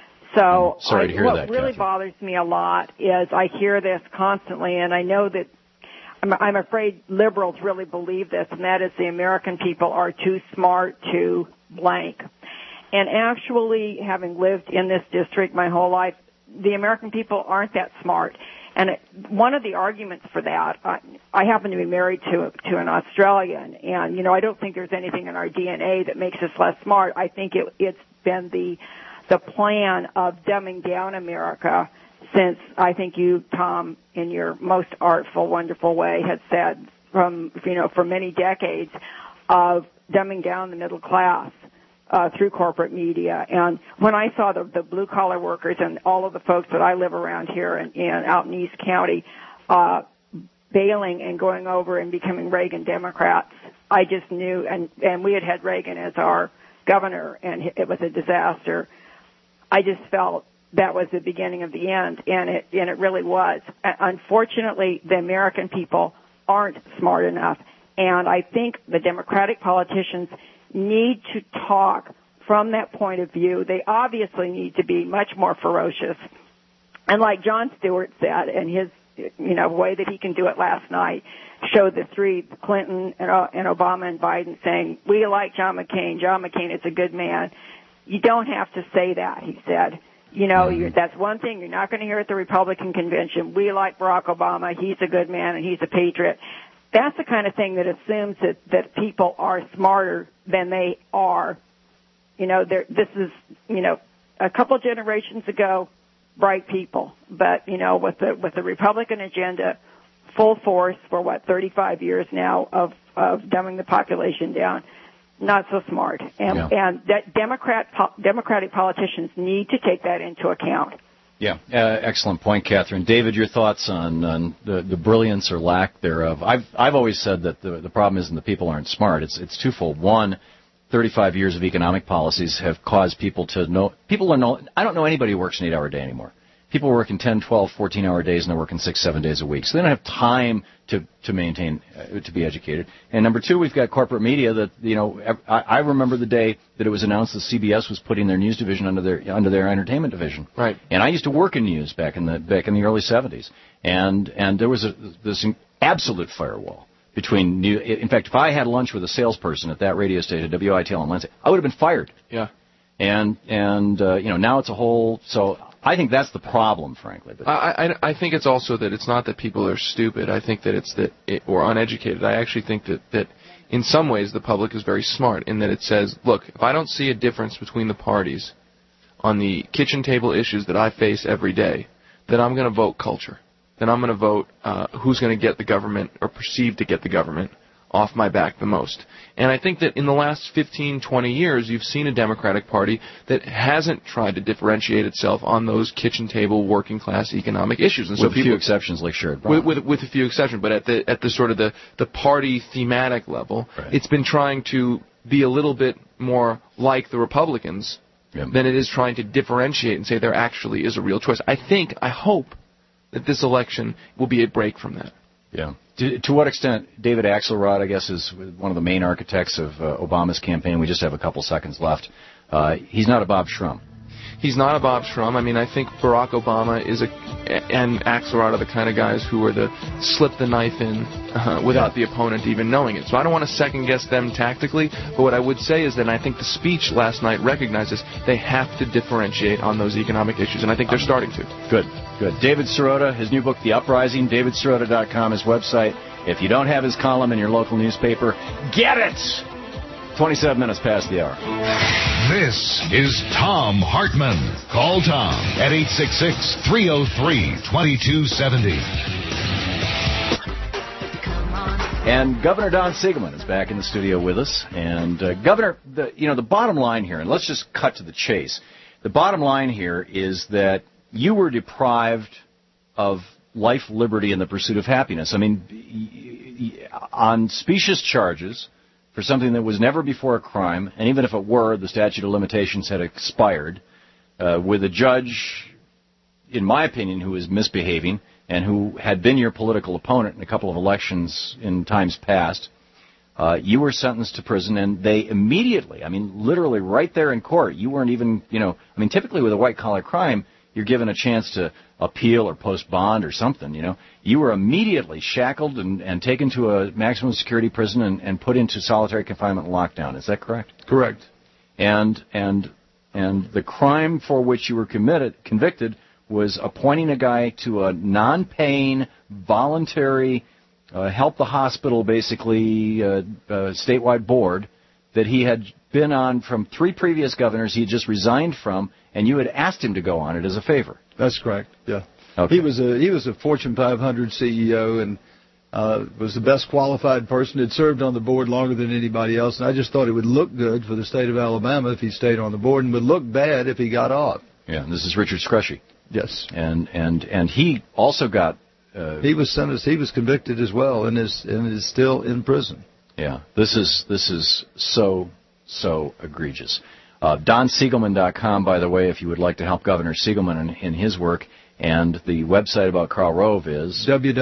So sorry to hear that, what really Catherine. bothers me a lot is I hear this constantly, and I know that I'm afraid liberals really believe this, and that is the American people are too smart to blank. And actually, having lived in this district my whole life, the American people aren't that smart. And one of the arguments for that, I happen to be married to an Australian, and I don't think there's anything in our DNA that makes us less smart. I think it's been the plan of dumbing down America since I think you, Tom, in your most artful, wonderful way, had said for many decades of dumbing down the middle class. Through corporate media. And when I saw the blue-collar workers and all of the folks that I live around here and out in East County bailing and going over and becoming Reagan Democrats, I just knew, and we had Reagan as our governor, and it was a disaster. I just felt that was the beginning of the end, and it really was. Unfortunately, the American people aren't smart enough, and I think the Democratic politicians need to talk from that point of view. They obviously need to be much more ferocious. And like Jon Stewart said, and his, way that he can do it last night, showed the three, Clinton and Obama and Biden, saying, we like John McCain. John McCain is a good man. You don't have to say that, he said. That's one thing you're not going to hear at the Republican convention. We like Barack Obama. He's a good man and he's a patriot. That's the kind of thing that assumes that people are smarter than they are. This is, a couple generations ago, bright people. But, with the Republican agenda, full force for 35 years now of dumbing the population down, not so smart. And that Democratic politicians need to take that into account. Yeah, excellent point, Catherine. David, your thoughts on the brilliance or lack thereof? I've always said that the problem isn't that people aren't smart. It's twofold. One, 35 years of economic policies have caused people to know. I don't know anybody who works an 8-hour day anymore. People are working 10, 12, 14-hour days, and they're working 6, 7 days a week. So they don't have time to maintain, to be educated. And number two, we've got corporate media that, I remember the day that it was announced that CBS was putting their news division under their entertainment division. Right. And I used to work in news back in the early 70s. And there was this absolute firewall In fact, if I had lunch with a salesperson at that radio station, WITL on Wednesday, I would have been fired. Yeah. And now it's a whole. So I think that's the problem, frankly. But I think it's also that it's not that people are stupid. I think that it's or uneducated. I actually think that in some ways the public is very smart in that it says, look, if I don't see a difference between the parties on the kitchen table issues that I face every day, then I'm going to vote culture. Then I'm going to vote who's going to get the government or perceive to get the government off my back the most. And I think that in the last 15, 20 years, you've seen a Democratic Party that hasn't tried to differentiate itself on those kitchen table working class economic issues. And with a few exceptions like Sherrod Brown. With a few exceptions, but at the sort of the party thematic level, It's been trying to be a little bit more like the Republicans than it is trying to differentiate and say there actually is a real choice. I hope that this election will be a break from that. Yeah. To what extent, David Axelrod, I guess, is one of the main architects of Obama's campaign. We just have a couple seconds left. He's not a Bob Shrum. He's not a Bob Shrum. I mean, I think Barack Obama and Axelrod are the kind of guys who are the slip the knife in without the opponent even knowing it. So I don't want to second-guess them tactically, but what I would say is that I think the speech last night recognizes they have to differentiate on those economic issues, and I think they're starting to. Good. David Sirota, his new book, The Uprising, davidsirota.com, his website. If you don't have his column in your local newspaper, get it! 27 minutes past the hour. This is Thom Hartmann. Call Tom at 866-303-2270. And Governor Don Siegelman is back in the studio with us. And Governor, the bottom line here, and let's just cut to the chase. The bottom line here is that you were deprived of life, liberty, and the pursuit of happiness. I mean, on specious charges for something that was never before a crime, and even if it were, the statute of limitations had expired, with a judge, in my opinion, who was misbehaving and who had been your political opponent in a couple of elections in times past. You were sentenced to prison, and they immediately, literally right there in court, you weren't even, typically with a white-collar crime, you're given a chance to appeal or post bond or something, You were immediately shackled and taken to a maximum security prison and put into solitary confinement and lockdown. Is that correct? Correct. And the crime for which you were convicted was appointing a guy to a non-paying, voluntary, help the hospital, basically, statewide board that he had been on from 3 previous governors he had just resigned from, and you had asked him to go on it as a favor. That's correct, yeah. Okay. He was a Fortune 500 CEO and was the best qualified person, had served on the board longer than anybody else, and I just thought it would look good for the state of Alabama if he stayed on the board and would look bad if he got off. Yeah, this is Richard Scrushy. Yes. And he also got... he was sentenced, he was convicted as well and is still in prison. Yeah, this is so egregious. DonSiegelman.com, by the way, if you would like to help Governor Siegelman in his work. And the website about Karl Rove is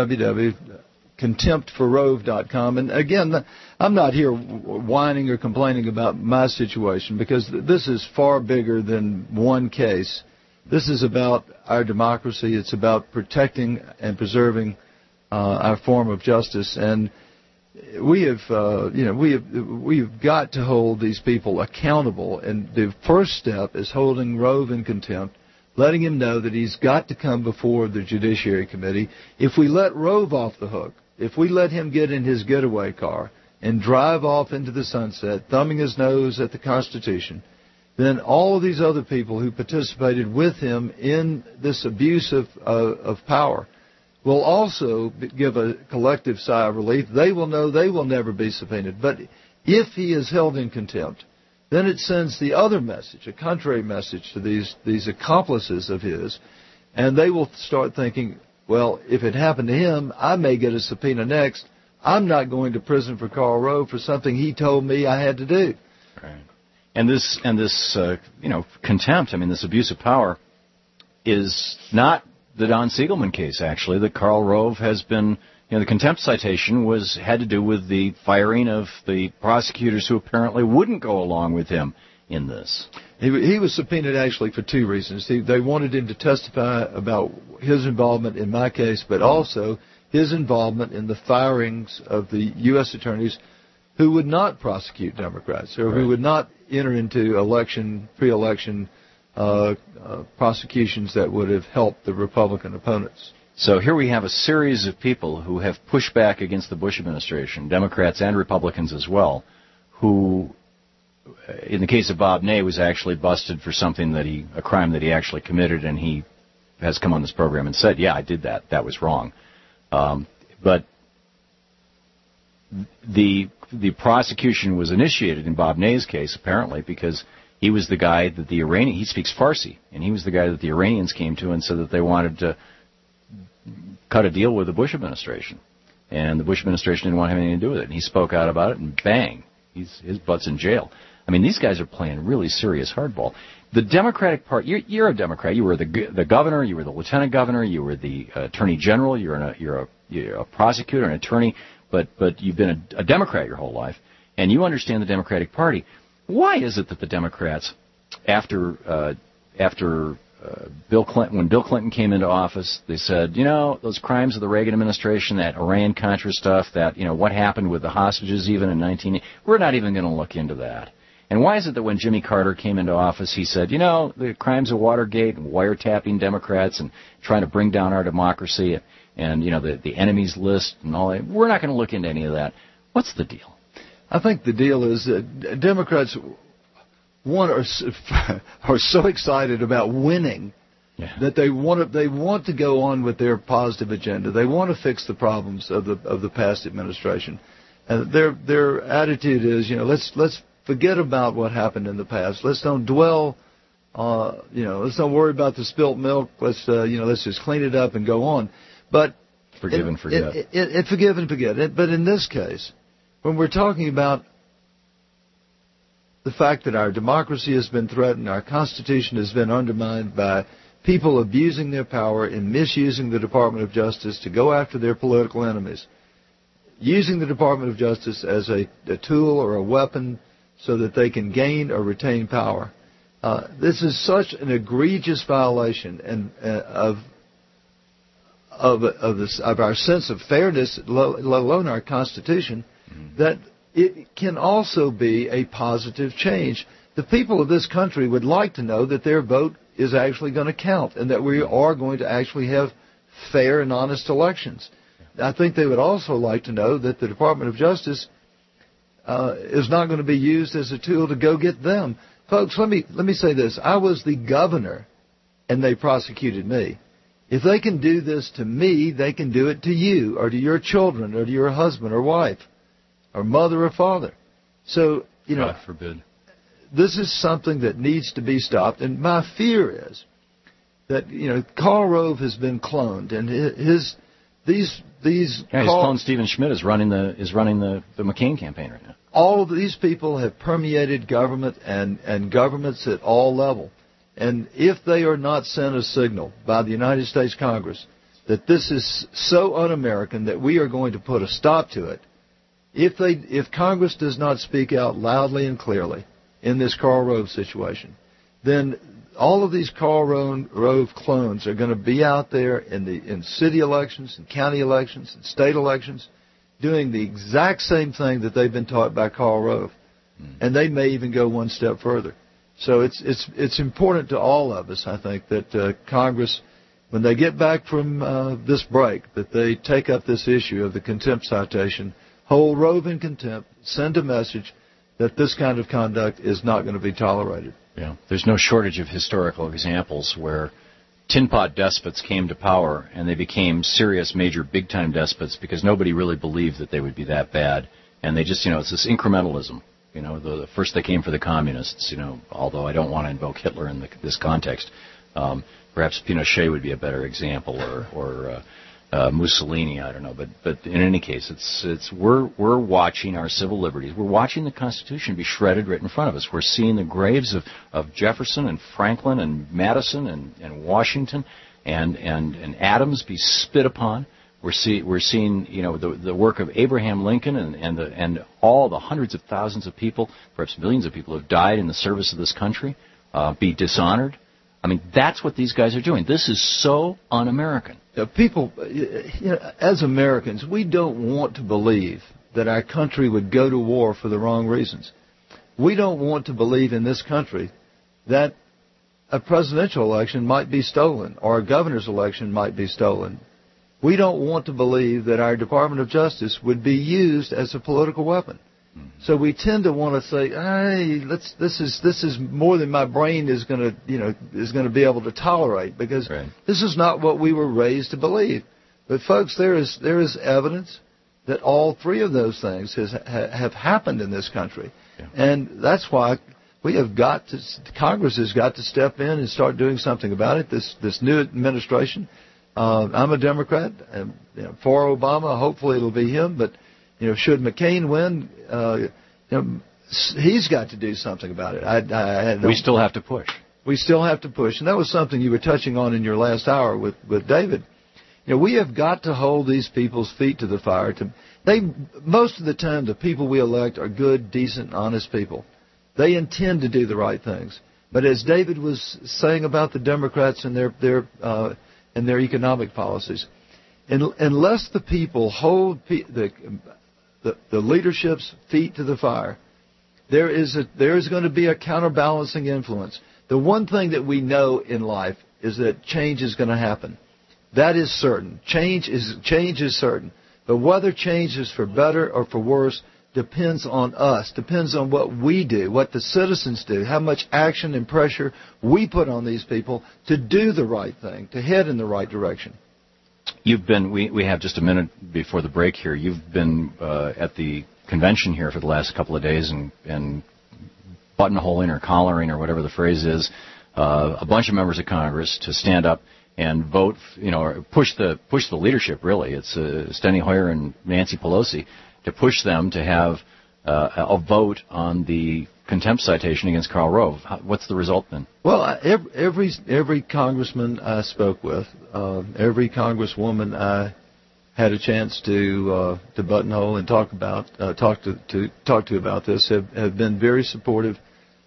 www.contemptforrove.com. And again, I'm not here whining or complaining about my situation because this is far bigger than one case. This is about our democracy. It's about protecting and preserving our form of justice. And we've got to hold these people accountable. And the first step is holding Rove in contempt, letting him know that he's got to come before the Judiciary Committee. If we let Rove off the hook, if we let him get in his getaway car and drive off into the sunset, thumbing his nose at the Constitution, then all of these other people who participated with him in this abuse of power will also give a collective sigh of relief. They will know they will never be subpoenaed. But if he is held in contempt, then it sends the other message, a contrary message to these accomplices of his, and they will start thinking, well, if it happened to him, I may get a subpoena next. I'm not going to prison for Karl Rove for something he told me I had to do. Right. And this contempt, this abuse of power, is not the Don Siegelman case, actually. That Karl Rove has been, the contempt citation had to do with the firing of the prosecutors who apparently wouldn't go along with him in this. He was subpoenaed actually for 2 reasons. They wanted him to testify about his involvement in my case, but also his involvement in the firings of the U.S. attorneys who would not prosecute Democrats or who would not enter into pre-election prosecutions that would have helped the Republican opponents. So here we have a series of people who have pushed back against the Bush administration, Democrats and Republicans as well, who, in the case of Bob Ney, was actually busted for something a crime that he actually committed, and he has come on this program and said, yeah, I did that. That was wrong. But the prosecution was initiated in Bob Ney's case, apparently, because he was the guy that he speaks Farsi, and he was the guy that the Iranians came to and said that they wanted to cut a deal with the Bush administration. And the Bush administration didn't want to have anything to do with it. And he spoke out about it, and bang, his butt's in jail. I mean, these guys are playing really serious hardball. The Democratic Party, you're a Democrat. You were the governor, you were the lieutenant governor, you were the attorney general, you're a prosecutor, an attorney, but you've been a Democrat your whole life, and you understand the Democratic Party. Why is it that the Democrats, after Bill Clinton, when Bill Clinton came into office, they said, those crimes of the Reagan administration, that Iran-Contra stuff, that, what happened with the hostages even in 1980, we're not even going to look into that. And why is it that when Jimmy Carter came into office, he said, the crimes of Watergate and wiretapping Democrats and trying to bring down our democracy and the enemies list and all that, we're not going to look into any of that. What's the deal? I think the deal is that Democrats, are so excited about winning that they want to go on with their positive agenda. They want to fix the problems of the past administration, and their attitude is, let's forget about what happened in the past. Let's don't dwell, let's don't worry about the spilt milk. Let's just clean it up and go on. But forgive and forget. Forgive and forget. But in this case, when we're talking about the fact that our democracy has been threatened, our Constitution has been undermined by people abusing their power and misusing the Department of Justice to go after their political enemies, using the Department of Justice as a tool or a weapon so that they can gain or retain power. This is such an egregious violation of our sense of fairness, let alone our Constitution, that it can also be a positive change. The people of this country would like to know that their vote is actually going to count and that we are going to actually have fair and honest elections. I think they would also like to know that the Department of Justice is not going to be used as a tool to go get them. Folks, let me say this. I was the governor, and they prosecuted me. If they can do this to me, they can do it to you or to your children or to your husband or wife or mother or father. So, God forbid. This is something that needs to be stopped. And my fear is that, Karl Rove has been cloned, and these clone Stephen Schmidt is running the McCain campaign right now. All of these people have permeated government and governments at all levels. And if they are not sent a signal by the United States Congress that this is so un-American that we are going to put a stop to it, if Congress does not speak out loudly and clearly in this Karl Rove situation, then all of these Karl Rove clones are going to be out there in city elections, and county elections, and state elections, doing the exact same thing that they've been taught by Karl Rove, and they may even go one step further. So it's important to all of us, I think, that Congress, when they get back from this break, that they take up this issue of the contempt citation, hold Rove in contempt, send a message that this kind of conduct is not going to be tolerated. Yeah, there's no shortage of historical examples where tin pot despots came to power and they became serious, major, big-time despots because nobody really believed that they would be that bad. And they just, it's this incrementalism. The first they came for the communists, although I don't want to invoke Hitler in this context. Perhaps Pinochet would be a better example, or Mussolini, I don't know. But in any case, we're watching our civil liberties. We're watching the Constitution be shredded right in front of us. We're seeing the graves of Jefferson and Franklin and Madison and Washington and Adams be spit upon. We're seeing the work of Abraham Lincoln and all the hundreds of thousands of people, perhaps millions of people who have died in the service of this country, be dishonored. I mean, that's what these guys are doing. This is so un-American. people, as Americans, we don't want to believe that our country would go to war for the wrong reasons. We don't want to believe in this country that a presidential election might be stolen or a governor's election might be stolen. We don't want to believe that our Department of Justice would be used as a political weapon. So we tend to want to say, "Hey, this is more than my brain is going to be able to tolerate," because this is not what we were raised to believe. But folks, there is evidence that all three of those things have happened in this country, and that's why Congress has got to step in and start doing something about it. This new administration, I'm a Democrat, and for Obama, hopefully it'll be him, but. Should McCain win, he's got to do something about it. We still have to push. We still have to push. And that was something you were touching on in your last hour with David. We have got to hold these people's feet to the fire. Most of the time, the people we elect are good, decent, honest people. They intend to do the right things. But as David was saying about the Democrats and their economic policies, unless the people hold the leadership's feet to the fire, there is going to be a counterbalancing influence. The one thing that we know in life is that change is going to happen. That is certain. Change is certain. But whether change is for better or for worse depends on us, depends on what we do, what the citizens do, how much action and pressure we put on these people to do the right thing, to head in the right direction. You've been, we have just a minute before the break here. You've been at the convention here for the last couple of days and buttonholing or collaring or whatever the phrase is, a bunch of members of Congress to stand up and vote, or push the leadership, really. It's Steny Hoyer and Nancy Pelosi, to push them to have a vote on the contempt citation against Karl Rove. What's the result then? Well, every congressman I spoke with, every congresswoman I had a chance to buttonhole and talk to about this have been very supportive.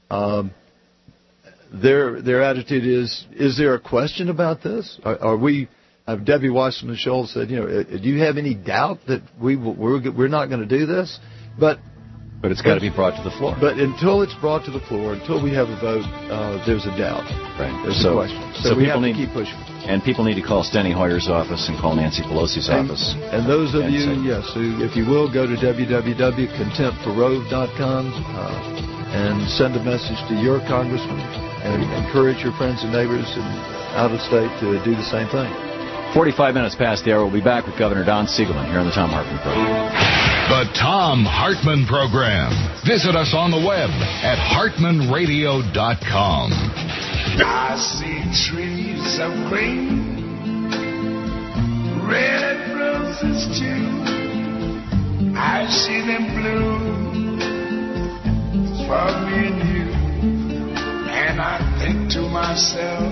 Their attitude is there a question about this? Are we? Debbie Wasserman Schultz said, do you have any doubt that we're not going to do this? But it's got to be brought to the floor. But until it's brought to the floor, until we have a vote, there's a doubt. Right. There's a question. So we have to keep pushing. And people need to call Steny Hoyer's office and call Nancy Pelosi's office. And those of you, if you will, go to www.contemptforrove.com and send a message to your congressman and encourage your friends and neighbors out of state to do the same thing. 45 minutes past the hour. We'll be back with Governor Don Siegelman here on the Thom Hartmann Program. The Thom Hartmann Program. Visit us on the web at hartmanradio.com. I see trees of green, red roses too. I see them bloom for me and you. And I think to myself,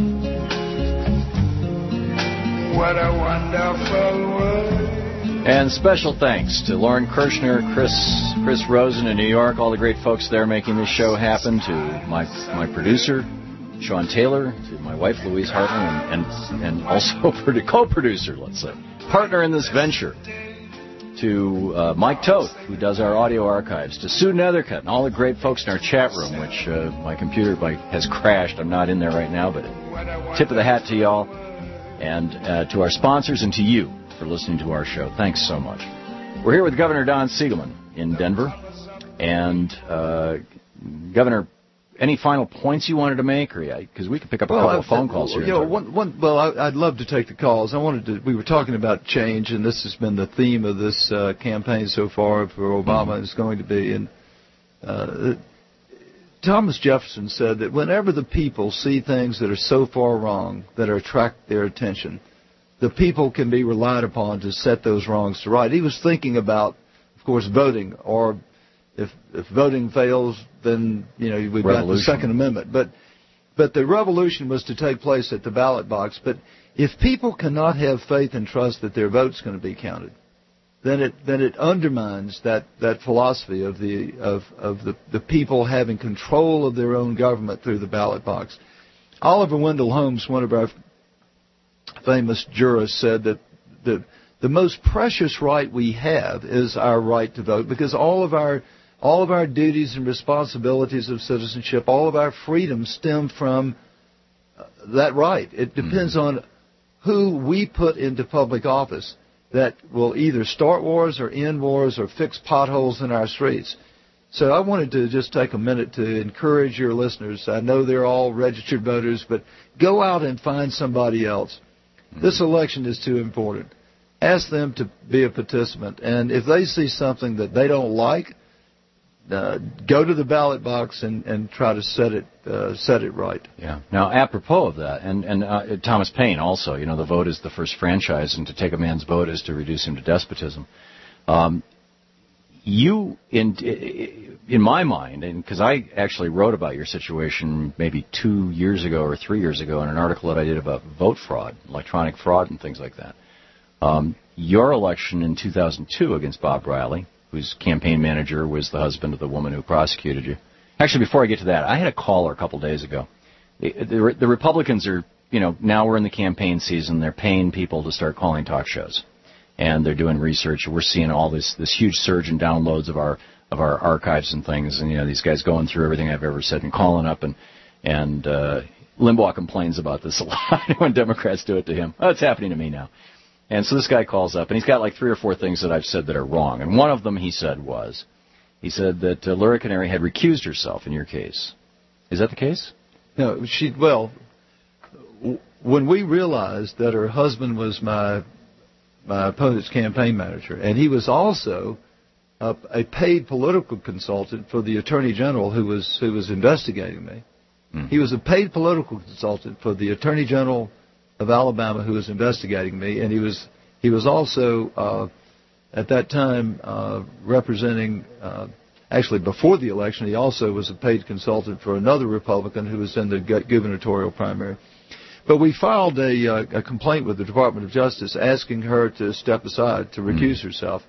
what a wonderful world. And special thanks to Lauren Kirshner, Chris Rosen in New York, all the great folks there making this show happen, to my producer, Sean Taylor, to my wife, Louise Hartman, and also co-producer, let's say, partner in this venture, to Mike Toth, who does our audio archives, to Sue Nethercutt, and all the great folks in our chat room, which my computer has crashed. I'm not in there right now, but tip of the hat to y'all, and to our sponsors, and to you for listening to our show. Thanks so much. We're here with Governor Don Siegelman in Denver. And, Governor, any final points you wanted to make? Because we could pick up a couple of phone calls here. I'd love to take the calls. We were talking about change, and this has been the theme of this campaign so far for Obama is going to be. And Thomas Jefferson said that whenever the people see things that are so far wrong that attract their attention, the people can be relied upon to set those wrongs to right. He was thinking about, of course, voting, or if voting fails, then we've got the Second Amendment. But the revolution was to take place at the ballot box. But if people cannot have faith and trust that their vote's going to be counted, then it undermines that philosophy of the people having control of their own government through the ballot box. Oliver Wendell Holmes, one of our famous jurist said that the most precious right we have is our right to vote, because all of our duties and responsibilities of citizenship, all of our freedoms stem from that right. It depends on who we put into public office that will either start wars or end wars or fix potholes in our streets. So I wanted to just take a minute to encourage your listeners. I know they're all registered voters, but go out and find somebody else. This election is too important. Ask them to be a participant. And if they see something that they don't like, go to the ballot box and try to set it right. Yeah. Now, apropos of that, and Thomas Paine also, the vote is the first franchise, and to take a man's vote is to reduce him to despotism. You, in my mind, and because I actually wrote about your situation maybe 2 years ago or 3 years ago in an article that I did about vote fraud, electronic fraud, and things like that. Your election in 2002 against Bob Riley, whose campaign manager was the husband of the woman who prosecuted you. Actually, before I get to that, I had a caller a couple days ago. The Republicans are, now we're in the campaign season. They're paying people to start calling talk shows, and they're doing research. We're seeing all this huge surge in downloads of our archives and things, and these guys going through everything I've ever said and calling up, and Limbaugh complains about this a lot when Democrats do it to him. Oh, it's happening to me now. And so this guy calls up, and he's got like 3 or 4 things that I've said that are wrong. And one of them he said that Laura Canary had recused herself in your case. Is that the case? No, when we realized that her husband was my opponent's campaign manager, and he was also a paid political consultant for the Attorney General who was investigating me. He was a paid political consultant for the Attorney General of Alabama who was investigating me, and he was also at that time representing, actually before the election, he also was a paid consultant for another Republican who was in the gubernatorial primary. But we filed a complaint with the Department of Justice asking her to step aside, to recuse herself.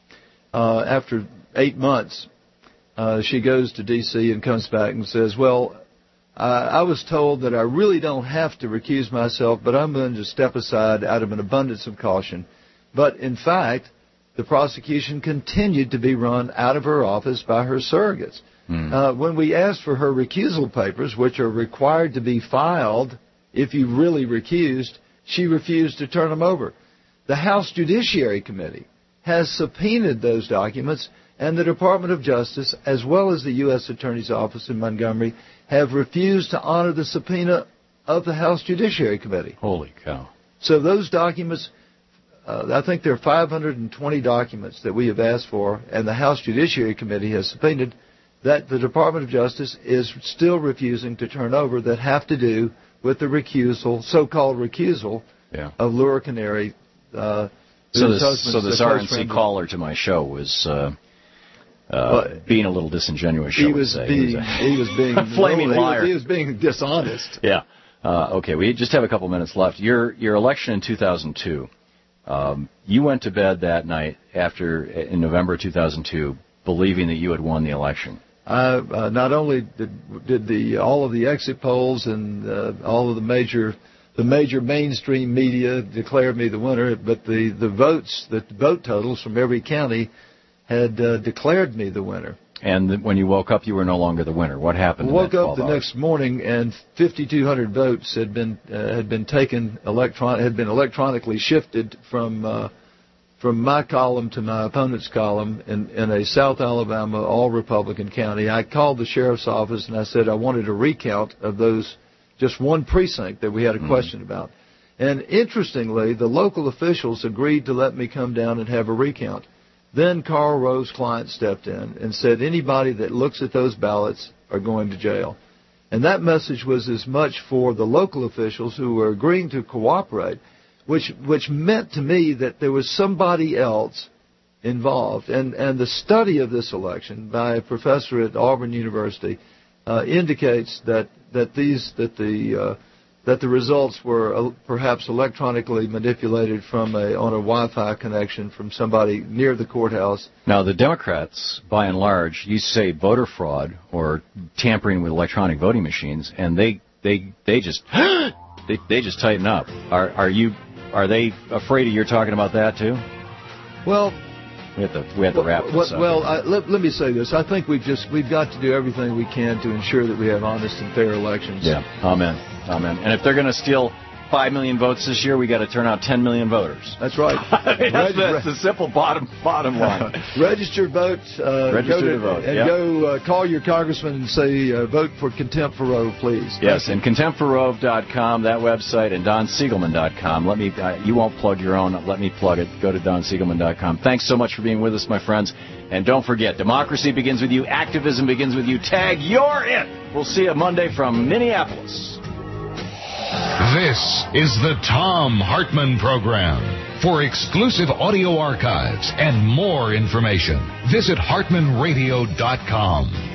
After 8 months, she goes to D.C. and comes back and says, well, I was told that I really don't have to recuse myself, but I'm going to step aside out of an abundance of caution. But, in fact, the prosecution continued to be run out of her office by her surrogates. When we asked for her recusal papers, which are required to be filed if you really recused, she refused to turn them over. The House Judiciary Committee has subpoenaed those documents, and the Department of Justice, as well as the U.S. Attorney's Office in Montgomery, have refused to honor the subpoena of the House Judiciary Committee. Holy cow. So those documents, I think there are 520 documents that we have asked for, and the House Judiciary Committee has subpoenaed that the Department of Justice is still refusing to turn over, that have to do with the recusal, so-called recusal of Laura Canary. So this RNC caller to my show was being a little disingenuous, shall we say. He was being a flaming liar. He was being dishonest. Yeah. Okay, we just have a couple minutes left. Your election in 2002, you went to bed that night in November 2002 believing that you had won the election. Not only did all of the exit polls and all of the major mainstream media declared me the winner, but the vote totals from every county had declared me the winner. And when you woke up, you were no longer the winner. What happened? I woke up the next morning, and 5,200 votes had been taken had been electronically shifted from my column to my opponent's column in a South Alabama all-Republican county. I called the sheriff's office and I said I wanted a recount of those, just one precinct that we had a question about. And interestingly, the local officials agreed to let me come down and have a recount. Then Karl Rove's client stepped in and said anybody that looks at those ballots are going to jail. And that message was as much for the local officials who were agreeing to cooperate, which meant to me that there was somebody else involved. And the study of this election by a professor at Auburn University indicates that the results were perhaps electronically manipulated on a Wi-Fi connection from somebody near the courthouse. Now, the Democrats, by and large, used to say voter fraud or tampering with electronic voting machines, and they just they just tighten up. Are you Are they afraid of you're talking about that too? Well, we have to wrap this up. Well, let me say this. I think we've got to do everything we can to ensure that we have honest and fair elections. Yeah. Amen. And if they're going to steal 5 million votes this year, we got to turn out 10 million voters. That's right. That's the simple bottom line. Registered vote. Register to vote. And go call your congressman and say, vote for Contempt for Rove, please. Yes, and contemptforrove.com, that website, and DonSiegelman.com. You won't plug your own. Let me plug it. Go to DonSiegelman.com. Thanks so much for being with us, my friends. And don't forget, democracy begins with you. Activism begins with you. Tag, you're it. We'll see you Monday from Minneapolis. This is the Thom Hartmann Program. For exclusive audio archives and more information, visit HartmannRadio.com.